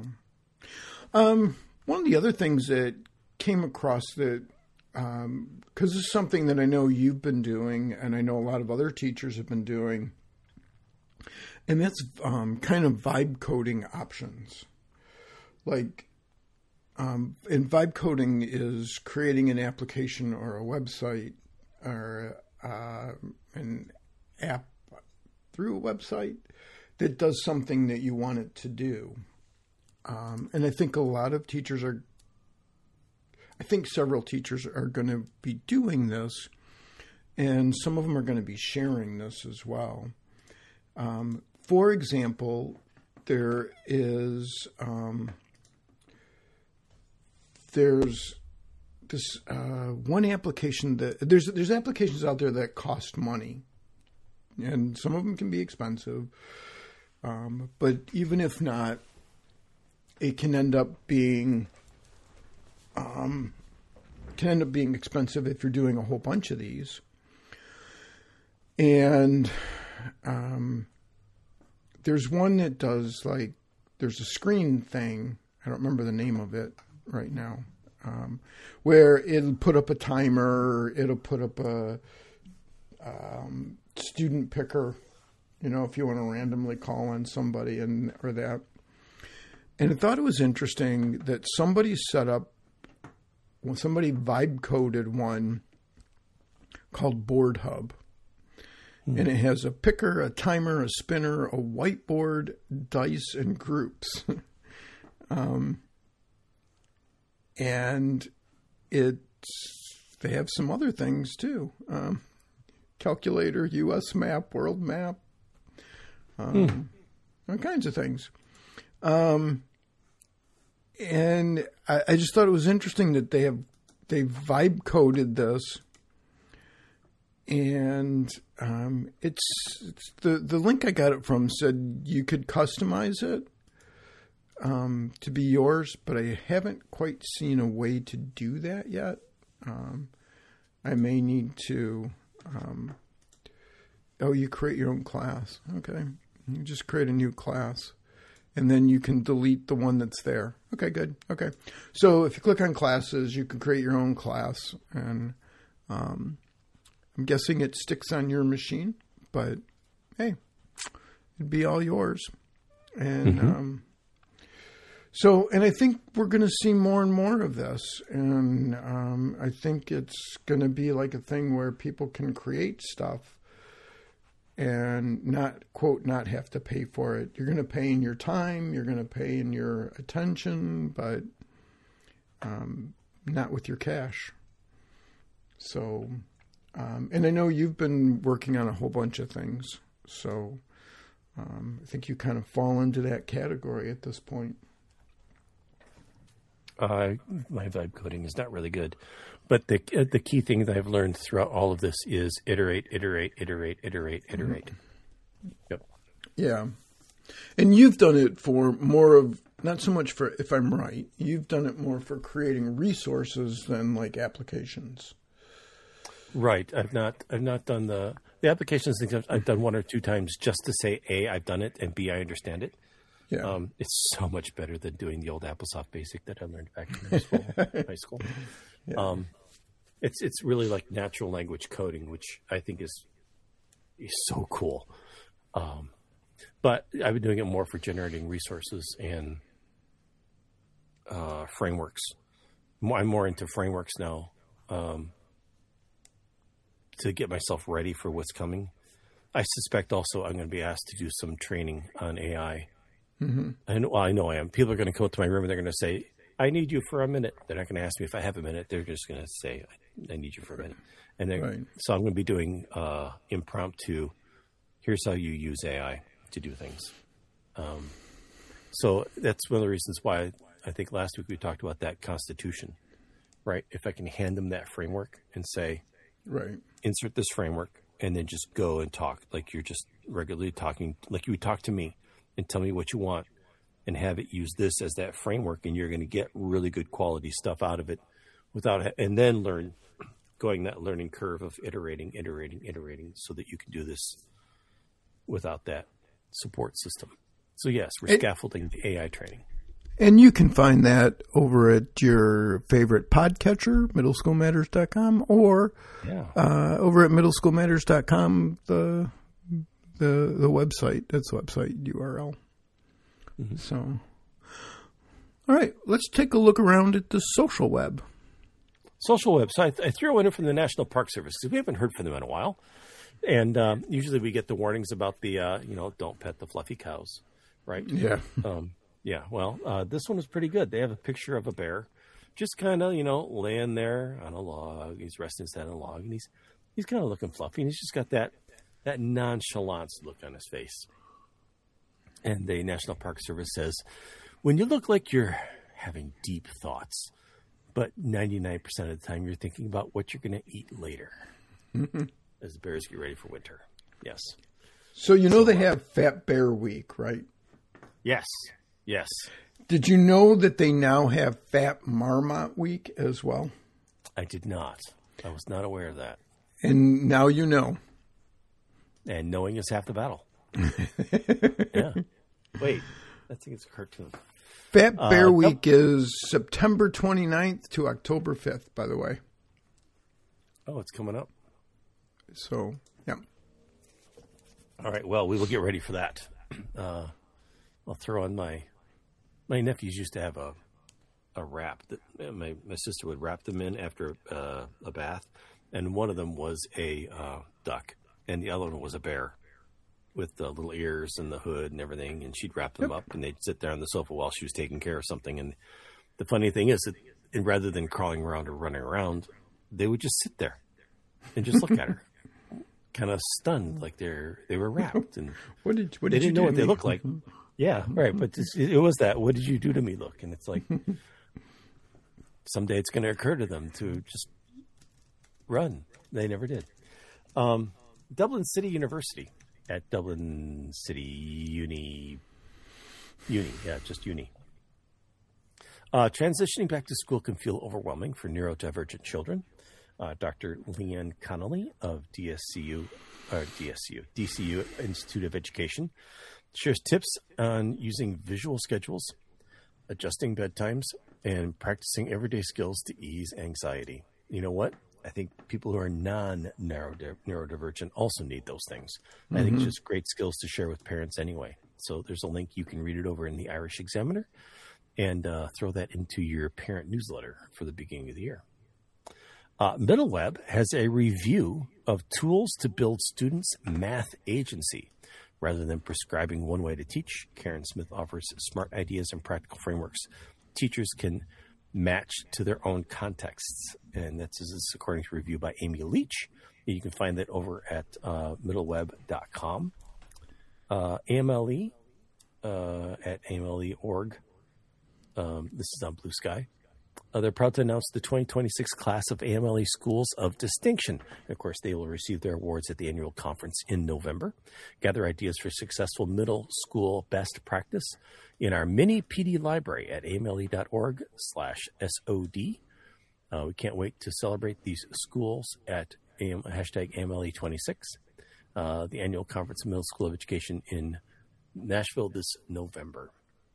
um, one of the other things that came across that, um, because it's something that I know you've been doing, and I know a lot of other teachers have been doing, and that's um, kind of vibe coding options. Like, um, and vibe coding is creating an application or a website or uh, an app through a website that does something that you want it to do. Um, and I think a lot of teachers are, I think several teachers are going to be doing this, and some of them are going to be sharing this as well. Um, for example, there is, um, there's this uh, one application that, there's there's applications out there that cost money. And some of them can be expensive. Um, but even if not, it can end up being um, can end up being expensive if you're doing a whole bunch of these. And um, there's one that does like, there's a screen thing. I don't remember the name of it right now. Um, where it'll put up a timer, it'll put up a um, student picker, you know, if you want to randomly call on somebody and or that. And I thought it was interesting that somebody set up, well, somebody vibe coded one called Board Hub. Mm. And it has a picker, a timer, a spinner, a whiteboard, dice, and groups. um, and it's, they have some other things too. Um, calculator, U S map, world map, um, mm. all kinds of things. Um, and I, I just thought it was interesting that they have, they vibe coded this. And um, it's, it's the, the link I got it from said you could customize it um, to be yours, but I haven't quite seen a way to do that yet. Um, I may need to. Um, oh, you create your own class. Okay. You just create a new class and then you can delete the one that's there. Okay, good. Okay. So if you click on classes, you can create your own class and, um, I'm guessing it sticks on your machine, but hey, it'd be all yours. And mm-hmm. um, so, and I think we're going to see more and more of this. And um, I think it's going to be like a thing where people can create stuff and not, quote, not have to pay for it. You're going to pay in your time, you're going to pay in your attention, but um, not with your cash. So... Um, and I know you've been working on a whole bunch of things, so um, I think you kind of fall into that category at this point. Uh, my vibe coding is not really good, but the the key thing that I've learned throughout all of this is iterate, iterate, iterate, iterate, iterate. Mm-hmm. Yep. Yeah, and you've done it for more of not so much for, if I'm right, you've done it more for creating resources than like applications. Right. I've not I've not done the the applications things. I've, I've done one or two times just to say A, I've done it, and B, I understand it. Yeah. Um, it's so much better than doing the old AppleSoft Basic that I learned back in high school. high school. Yeah. Um, it's it's really like natural language coding, which I think is is so cool. Um, but I've been doing it more for generating resources and uh, frameworks. I'm more into frameworks now. Um, to get myself ready for what's coming. I suspect also I'm going to be asked to do some training on A I. Mm-hmm. And well, I know I am. People are going to come up to my room and they're going to say, I need you for a minute. They're not going to ask me if I have a minute. They're just going to say, I need you for a minute. And right. So I'm going to be doing uh, impromptu, here's how you use A I to do things. Um, so that's one of the reasons why I think last week we talked about that constitution, right? If I can hand them that framework and say, right, insert this framework and then just go and talk like you're just regularly talking, like you would talk to me and tell me what you want and have it use this as that framework. And you're going to get really good quality stuff out of it without, and then learn going that learning curve of iterating, iterating, iterating so that you can do this without that support system. So yes, we're it, scaffolding the A I training. And you can find that over at your favorite podcatcher, middle school matters dot com, or yeah. uh, over at middle school matters dot com, the the the website. That's the website U R L. Mm-hmm. So, all right, let's take a look around at the social web. Social web. So I, I threw one in from the National Park Service because we haven't heard from them in a while. And um, usually we get the warnings about the, uh, you know, don't pet the fluffy cows, right? Yeah. Um, yeah, well, uh, this one was pretty good. They have a picture of a bear just kind of, you know, laying there on a log. He's resting his head on a log, and he's he's kind of looking fluffy, and he's just got that, that nonchalance look on his face. And the National Park Service says, when you look like you're having deep thoughts, but ninety-nine percent of the time you're thinking about what you're going to eat later as the bears get ready for winter. Yes. So you know they have Fat Bear Week, right? Yes. Yes. Did you know that they now have Fat Marmot Week as well? I did not. I was not aware of that. And now you know. And knowing is half the battle. Yeah. Wait, I think it's a cartoon. Fat Bear uh, Week is September twenty-ninth to October fifth, by the way. Oh, it's coming up. So, yeah. All right, well, we will get ready for that. Uh, I'll throw on my... My nephews used to have a a wrap that my, my sister would wrap them in after uh, a bath. And one of them was a uh, duck. And the other one was a bear with the little ears and the hood and everything. And she'd wrap them Yep. up and they'd sit there on the sofa while she was taking care of something. And the funny thing is that and rather than crawling around or running around, they would just sit there and just look at her, kind of stunned, like they're they were wrapped. And What did, what they did you didn't know do what to they me? looked like. Yeah, right. But this, it was that. What did you do to me? Look, and it's like someday it's going to occur to them to just run. They never did. Um, Dublin City University at Dublin City Uni, Uni, yeah, just Uni. Uh, transitioning back to school can feel overwhelming for neurodivergent children. Uh, Doctor Leanne Connolly of D S C U, or D S C U, D C U Institute of Education, shares tips on using visual schedules, adjusting bedtimes, and practicing everyday skills to ease anxiety. You know what? I think people who are non-neurodivergent also need those things. Mm-hmm. I think it's just great skills to share with parents anyway. So there's a link. You can read it over in the Irish Examiner and uh, throw that into your parent newsletter for the beginning of the year. Uh, MiddleWeb has a review of tools to build students' math agency. Rather than prescribing one way to teach, Karen Smith offers smart ideas and practical frameworks teachers can match to their own contexts. And that's this is according to a review by Amy Leach. You can find that over at uh, middleweb dot com. Uh, A M L E uh, at A M L E dot org. Um, this is on Blue Sky. Uh, they're proud to announce the twenty twenty-six class of A M L E Schools of Distinction. And of course, they will receive their awards at the annual conference in November. Gather ideas for successful middle school best practice in our mini P D library at A M L E dot org slash S O D. Uh, we can't wait to celebrate these schools at A M, hashtag A M L E twenty-six, uh, the annual conference of middle school of education in Nashville this November.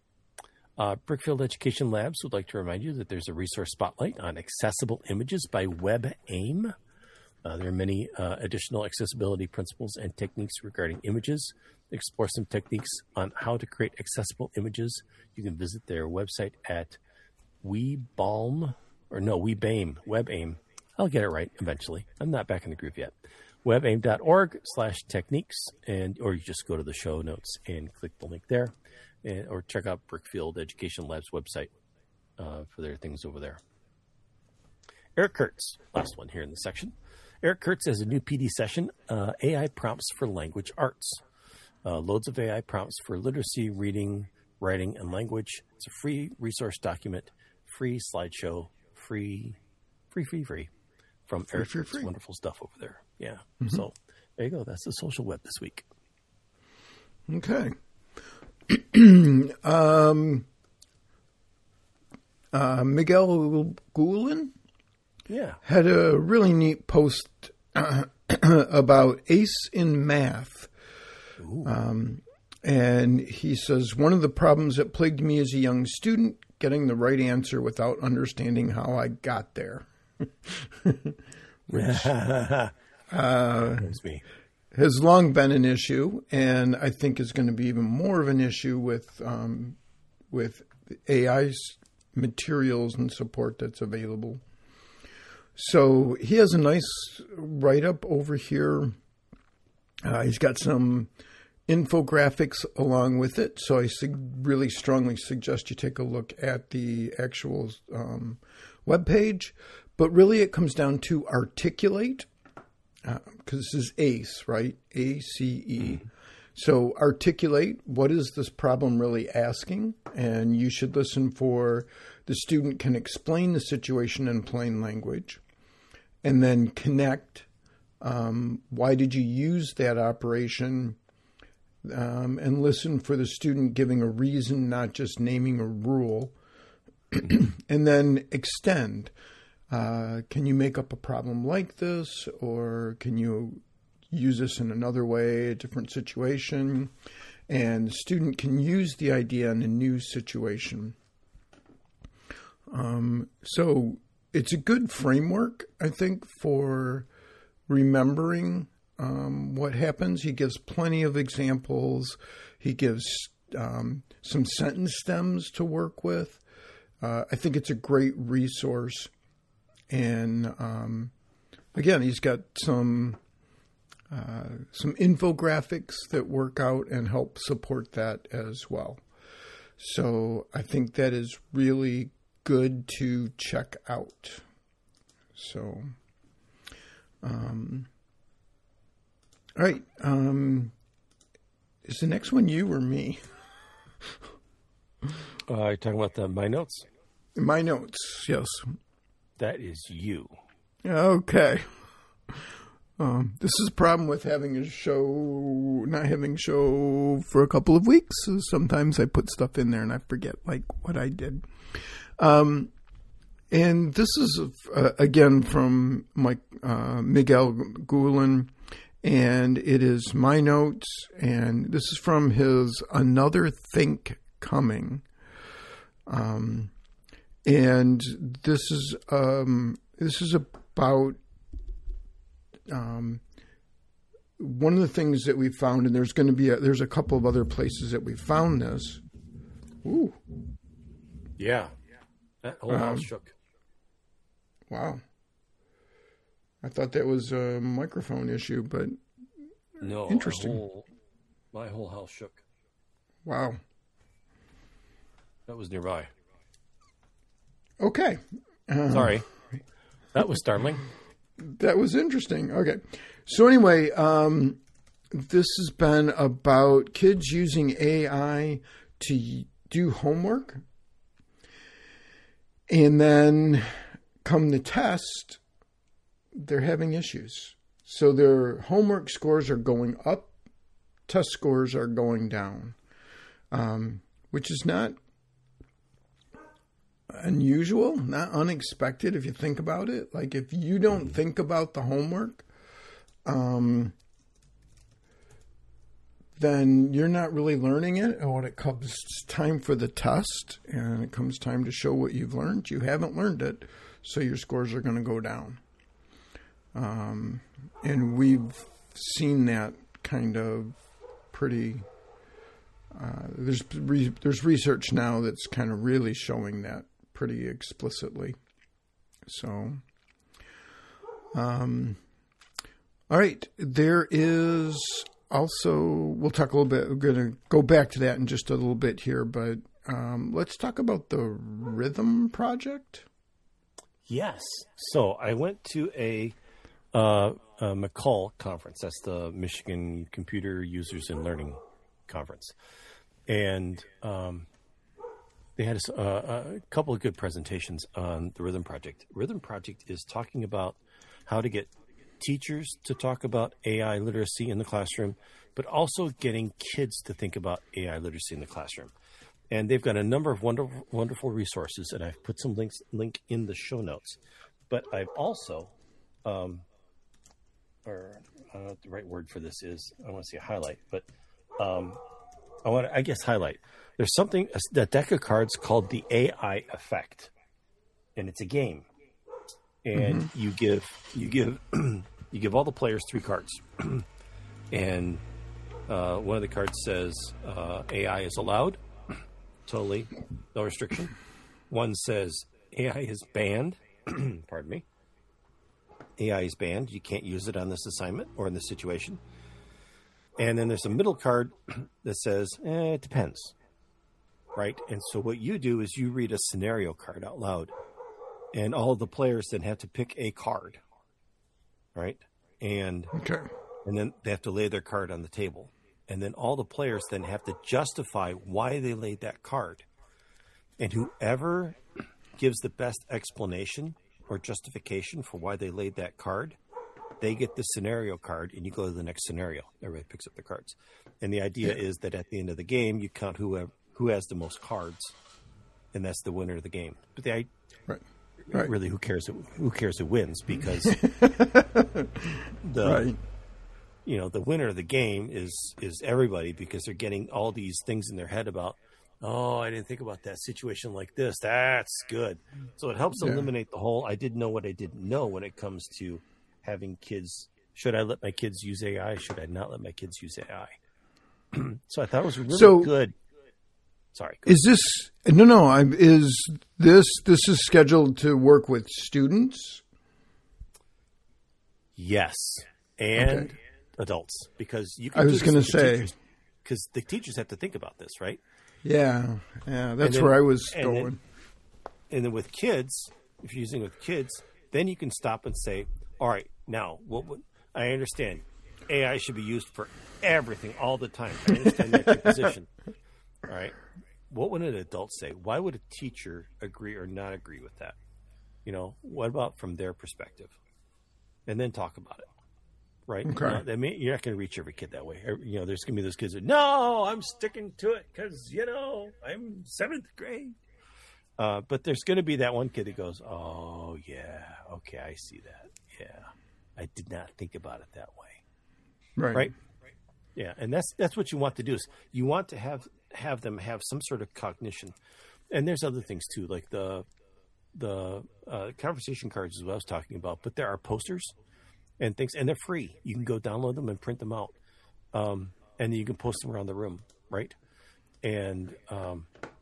Uh, Brickfield Education Labs would like to remind you that there's a resource spotlight on accessible images by WebAIM. Uh, there are many uh, additional accessibility principles and techniques regarding images. Explore some techniques on how to create accessible images. You can visit their website at WeBalm, or no, WeBaim, WebAIM. I'll get it right eventually. I'm not back in the groove yet. webaim dot org slash techniques, and or you just go to the show notes and click the link there. And, or check out Brickfield Education Lab's website uh, for their things over there. Eric Kurtz, last one here in the section. Eric Kurtz has a new P D session, uh, A I Prompts for Language Arts. Uh, loads of A I prompts for literacy, reading, writing, and language. It's a free resource document, free slideshow, free, free, free, free from free, Eric free, Kurtz. free. Wonderful stuff over there. Yeah. Mm-hmm. So there you go. That's the social web this week. Okay. um, uh, Miguel Gulen Yeah. had a really neat post uh, about ACE in math. Um, and he says, one of the problems that plagued me as a young student, getting the right answer without understanding how I got there. Which uh, That's me. has long been an issue, and I think is going to be even more of an issue with um, with A I's materials and support that's available. So he has a nice write-up over here. Uh, he's got some infographics along with it, so I su- really strongly suggest you take a look at the actual um, webpage. But really it comes down to articulate, because uh, this is ACE, right? A C E. Mm-hmm. So articulate, what is this problem really asking? And you should listen for the student can explain the situation in plain language. And then connect, um, why did you use that operation? um, and listen for the student giving a reason, not just naming a rule. And then extend. Uh, can you make up a problem like this, or can you use this in another way, a different situation? And the student can use the idea in a new situation. Um, so it's a good framework, I think, for remembering um, what happens. He gives plenty of examples. He gives um, some sentence stems to work with. Uh, I think it's a great resource. And um, again, he's got some uh, some infographics that work out and help support that as well. So I think that is really good to check out. So, um, all right. Um, is the next one you or me? Uh, you're talking about the my notes? My notes, yes. That is you. Okay. Um, this is a problem with having a show, not having a show for a couple of weeks. So sometimes I put stuff in there and I forget like what I did. Um, and this is, uh, again, from Mike, uh, Miguel Guillen, and it is my notes. And this is from his Another Think Coming. Um, and this is, um, this is about, um, one of the things that we found, and there's going to be a, there's a couple of other places that we found this. Ooh. Yeah. That whole Um, house shook. Wow. I thought that was a microphone issue, but No. interesting. My whole, my whole house shook. Wow. That was nearby. Okay. Uh, Sorry. That was startling. That was interesting. Okay. So anyway, um, this has been about kids using A I to do homework. And then come the test, they're having issues. So their homework scores are going up, test scores are going down, um, which is not unusual, not unexpected if you think about it. Like if you don't think about the homework, um, then you're not really learning it. And when it comes time for the test and it comes time to show what you've learned, you haven't learned it, so your scores are going to go down. Um, and we've seen that kind of pretty. Uh, there's re, there's research now that's kind of really showing that pretty explicitly. So, um, all right, there is. Also, we'll talk a little bit, we're going to go back to that in just a little bit here, but um, let's talk about the Rhythm Project. Yes. So I went to a, uh, a McCall conference. That's the Michigan Computer Users and Learning Conference. And um, they had a, a couple of good presentations on the Rhythm Project. Rhythm Project is talking about how to get teachers to talk about A I literacy in the classroom, but also getting kids to think about A I literacy in the classroom. And they've got a number of wonderful, wonderful resources, and I've put some links link in the show notes. But I've also, um, or I don't know what the right word for this is. I want to say a highlight, but um, I want to, I guess, highlight. There's something, a, a deck of cards called the A I Effect, and it's a game. And mm-hmm. you give you give you give all the players three cards, and uh, one of the cards says uh, A I is allowed, totally no restriction. One says A I is banned. Pardon me. A I is banned. You can't use it on this assignment or in this situation. And then there's a middle card that says eh, it depends, right? And so what you do is you read a scenario card out loud. And all of the players then have to pick a card, right? And okay. and then they have to lay their card on the table. And then all the players then have to justify why they laid that card. And whoever gives the best explanation or justification for why they laid that card they get the scenario card, and you go to the next scenario. Everybody picks up the cards. And the idea yeah. is that at the end of the game, you count who have, who has the most cards, and that's the winner of the game. But the, right. Right. really, who cares? Who cares who wins? Because the right. you know the winner of the game is is everybody, because they're getting all these things in their head about, oh, I didn't think about that situation like this. That's good. So it helps yeah. eliminate the whole I didn't know what I didn't know when it comes to having kids. Should I let my kids use A I? Should I not let my kids use A I? So I thought it was really so, good. Sorry. Is this no no? I, is this this is scheduled to work with students? Yes, and okay. adults, because you. Can I was going to say because the teachers have to think about this, right? Yeah, yeah, that's then, where I was and going. Then, and then with kids, if you're using it with kids, then you can stop and say, "All right, now what? what I understand, A I should be used for everything all the time. I understand that your position. All right." What would an adult say? Why would a teacher agree or not agree with that? You know, what about from their perspective? And then talk about it, right? Okay. You know, I mean, you're not going to reach every kid that way. You know, there's going to be those kids that, no, I'm sticking to it because, you know, I'm seventh grade. Uh, but there's going to be that one kid that goes, oh, yeah, okay, I see that. Yeah, I did not think about it that way. Right. Right? Yeah, and that's that's what you want to do is you want to have have them have some sort of cognition. And there's other things too, like the the uh, conversation cards is what I was talking about. But there are posters and things, and they're free. You can go download them and print them out, um, and you can post them around the room, right? And um,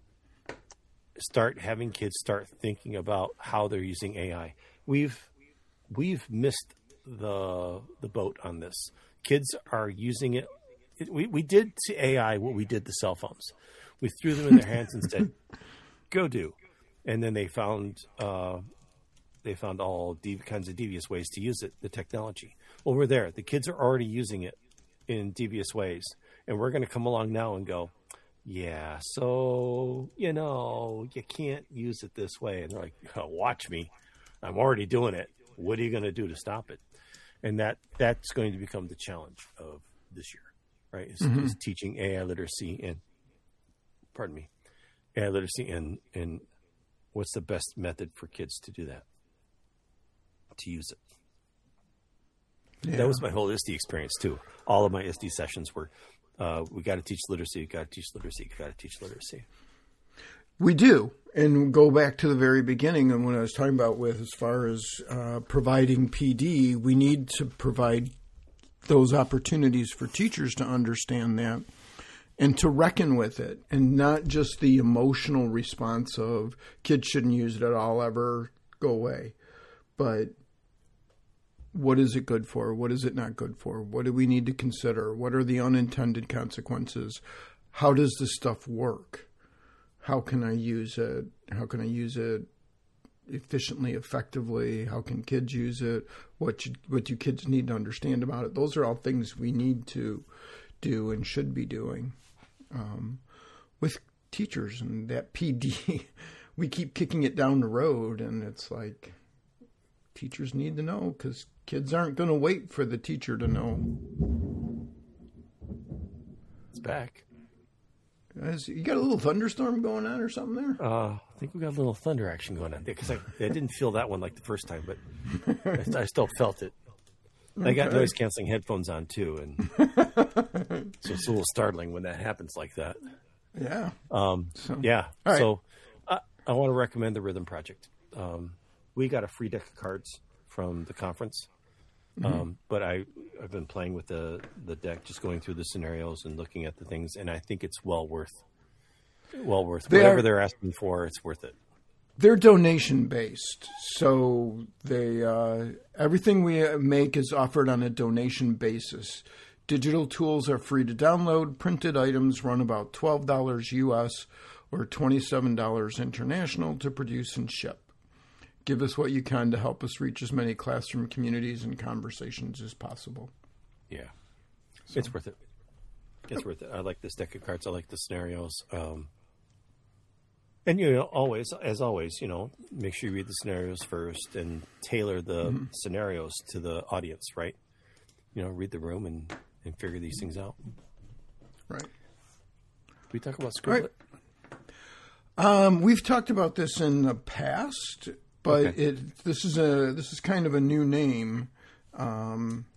start having kids start thinking about how they're using A I. We've we've missed the the boat on this. Kids are using it. It, we, we did to A I what we did to cell phones. We threw them in their hands and said, go do. And then they found uh, they found all dev- kinds of devious ways to use it, the technology. Well, we're there. The kids are already using it in devious ways. And we're going to come along now and go, yeah, so, you know, you can't use it this way. And they're like, oh, watch me. I'm already doing it. What are you going to do to stop it? And that that's going to become the challenge of this year. Right, is, mm-hmm. is teaching A I literacy and, pardon me, A I literacy and and what's the best method for kids to do that, to use it. Yeah. That was my whole I S D experience too. All of my I S D sessions were, uh, we got to teach literacy, we got to teach literacy, we got to teach literacy. We do, and go back to the very beginning, and when I was talking about with as far as uh, providing P D, we need to provide those opportunities for teachers to understand that and to reckon with it, and not just the emotional response of kids shouldn't use it at all, ever, go away. But what is it good for? What is it not good for? What do we need to consider? What are the unintended consequences? How does this stuff work? How can I use it? How can I use it efficiently, effectively? How can kids use it? What should, what do kids need to understand about it? Those are all things we need to do and should be doing um, with teachers. And that P D, we keep kicking it down the road, and it's like teachers need to know, because kids aren't going to wait for the teacher to know. It's back. You got a little thunderstorm going on or something there? Uh, I think we got a little thunder action going on there, because I, I didn't feel that one like the first time, but I, I still felt it. Okay. I got noise canceling headphones on too, and so it's a little startling when that happens like that. Yeah. Um, so, yeah. right. So I, I want to recommend the Rhythm Project. Um, we got a free deck of cards from the conference. Mm-hmm. Um, but I, I've been playing with the, the deck, just going through the scenarios and looking at the things, and I think it's well worth, well worth they whatever are, they're asking for. It's worth it. They're donation based, so they uh, everything we make is offered on a donation basis. Digital tools are free to download. Printed items run about twelve dollars U S or twenty-seven dollars international to produce and ship. Give us what you can to help us reach as many classroom communities and conversations as possible. Yeah. So. It's worth it. It's worth it. I like this deck of cards. I like the scenarios. Um, And, you know, always, as always, you know, make sure you read the scenarios first and tailor the mm-hmm. scenarios to the audience, right? You know, read the room and, and figure these things out. Right. Did we talk about Scribblet? Right. Um, we've talked about this in the past, but okay. it this is a this is kind of a new name. Um,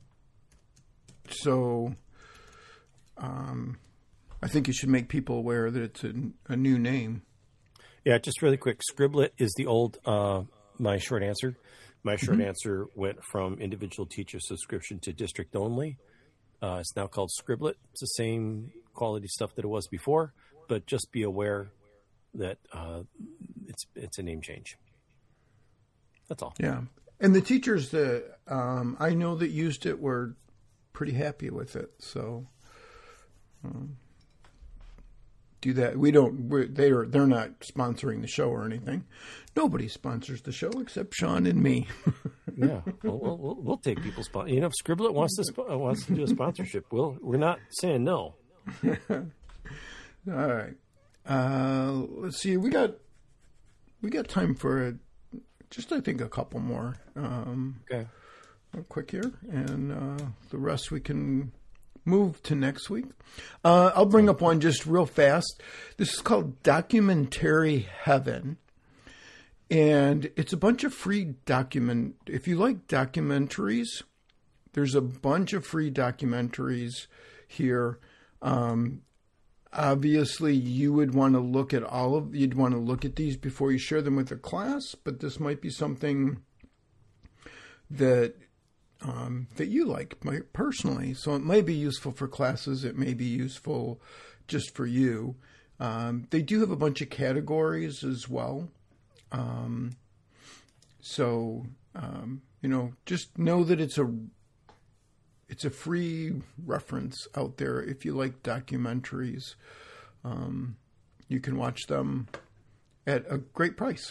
so um, I think you should make people aware that it's a, a new name. Yeah, just really quick. Scribblet is the old uh, My Short Answer. My Short mm-hmm. Answer went from individual teacher subscription to district only. Uh, it's now called Scribblet. It's the same quality stuff that it was before, but just be aware that uh, it's it's a name change. That's all. Yeah, and the teachers that um, I know that used it were pretty happy with it. So um, do that. We don't. We're, they are. They're not sponsoring the show or anything. Nobody sponsors the show except Sean and me. Yeah, we'll, we'll, we'll take people's sponsor. You know, if Scribblet wants to sp- wants to do a sponsorship, we'll we're not saying no. All right. Uh, let's see. We got we got time for a, just I think a couple more. Um, okay. Real quick here, and uh, the rest we can move to next week. Uh, I'll bring up one just real fast. This is called Documentary Heaven. And it's a bunch of free document. If you like documentaries, there's a bunch of free documentaries here. Um, obviously, you would want to look at all of. You'd want to look at these before you share them with the class. But this might be something that um, that you like personally. So it may be useful for classes. It may be useful just for you. Um, they do have a bunch of categories as well. Um, so, um, you know, just know that it's a, it's a free reference out there. If you like documentaries, um, you can watch them at a great price.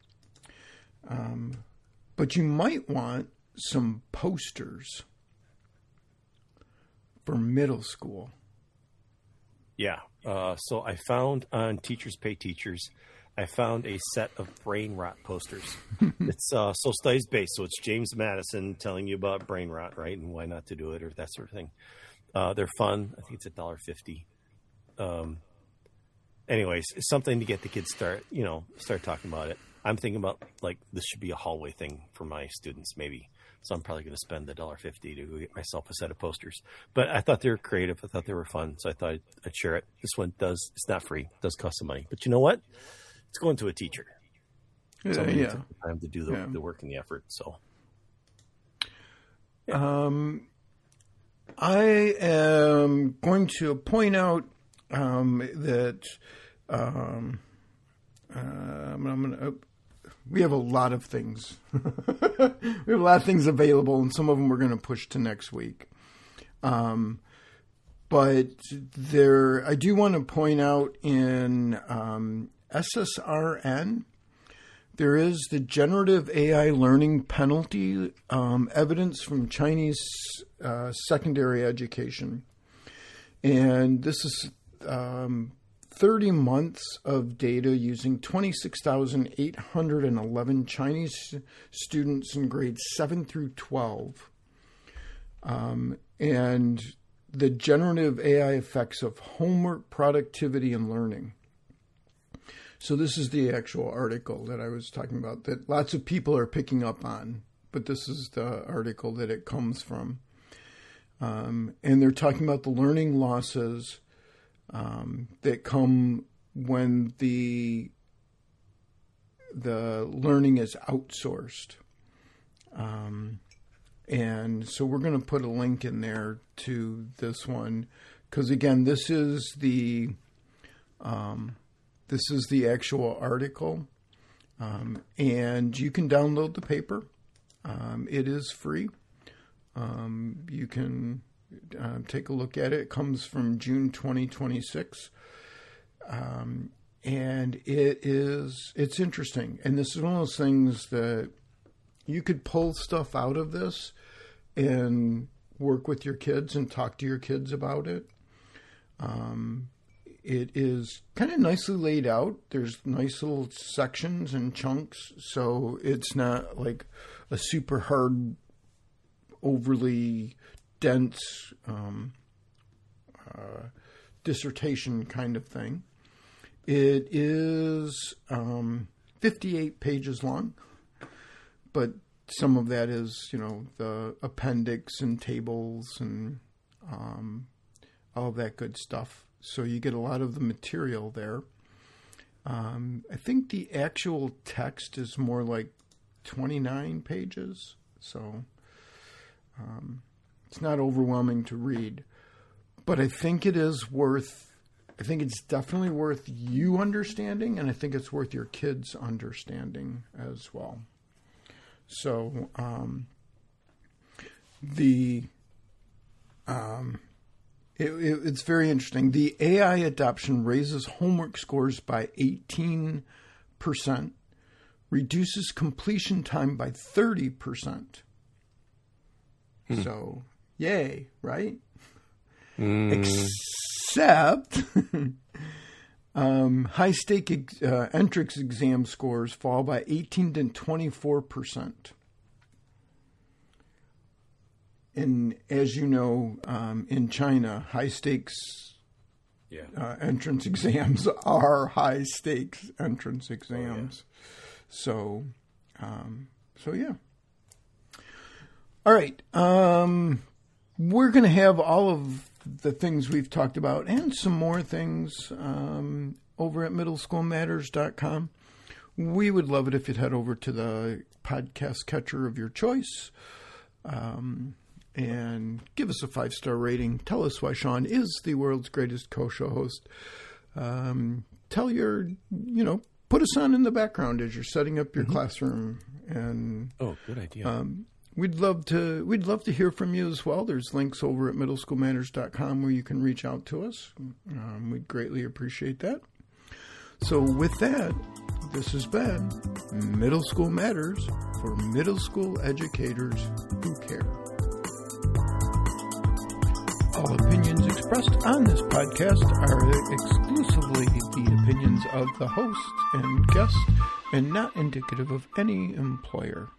Um, but you might want some posters for middle school. Yeah. Uh, so I found on Teachers Pay Teachers, I found a set of brain rot posters. It's uh, so studies based, so it's James Madison telling you about brain rot, right, and why not to do it, or that sort of thing. Uh, they're fun. I think it's a dollar fifty. Um. Anyways, it's something to get the kids start, you know, start talking about it. I'm thinking about like this should be a hallway thing for my students, maybe. So I'm probably going to spend the dollar fifty to go get myself a set of posters. But I thought they were creative. I thought they were fun, so I thought I'd, I'd share it. This one does. It's not free. It does cost some money, but you know what? It's going to a teacher. So uh, yeah. Took the time to do the, yeah. the work and the effort. So, yeah. um, I am going to point out um, that um, uh, I'm, I'm going to. Uh, we have a lot of things. we have a lot of things available, and some of them we're going to push to next week. Um, but there, I do want to point out in. Um, S S R N, there is the generative A I learning penalty um, evidence from Chinese uh, secondary education. And this is um, thirty months of data using twenty-six thousand eight hundred eleven Chinese students in grades seven through twelve. Um, and the generative A I effects of homework, productivity, and learning. So this is the actual article that I was talking about that lots of people are picking up on, but this is the article that it comes from. Um, and they're talking about the learning losses um, that come when the the learning is outsourced. Um, and so we're going to put a link in there to this one because, again, this is the... Um, This is the actual article, um, and you can download the paper. Um, it is free. Um, you can uh, take a look at it. It comes from June twenty twenty-six, um, and it is it's interesting. And this is one of those things that you could pull stuff out of this and work with your kids and talk to your kids about it. Um, it is kind of nicely laid out. There's nice little sections and chunks, so it's not like a super hard, overly dense um, uh, dissertation kind of thing. It is um, fifty-eight pages long, but some of that is, you know, the appendix and tables and um, all that good stuff. So you get a lot of the material there. Um, I think the actual text is more like twenty-nine pages, so um, it's not overwhelming to read. But I think it is worth, I think it's definitely worth you understanding, and I think it's worth your kids understanding as well. So um, the um, it, it, it's very interesting. The A I adoption raises homework scores by eighteen percent, reduces completion time by thirty percent. Hmm. So, yay, right? Mm. Except um, high-stake ex- uh, entrance exam scores fall by eighteen to twenty-four percent. And as you know, um, in China, high-stakes yeah. uh, entrance exams are high-stakes entrance exams. Oh, yeah. So, um, so yeah. All right. Um, we're going to have all of the things we've talked about and some more things um, over at middle school matters dot com. We would love it if you'd head over to the podcast catcher of your choice um, and give us a five-star rating. Tell us why Sean is the world's greatest co-show host. Um, tell your, you know, put us on in the background as you're setting up your mm-hmm. classroom. And oh, good idea. Um, We'd love to we'd love to hear from you as well. There's links over at middle school matters dot com where you can reach out to us. Um, we'd greatly appreciate that. So with that, this has been Middle School Matters for middle school educators who care. All opinions expressed on this podcast are exclusively the opinions of the host and guest and not indicative of any employer.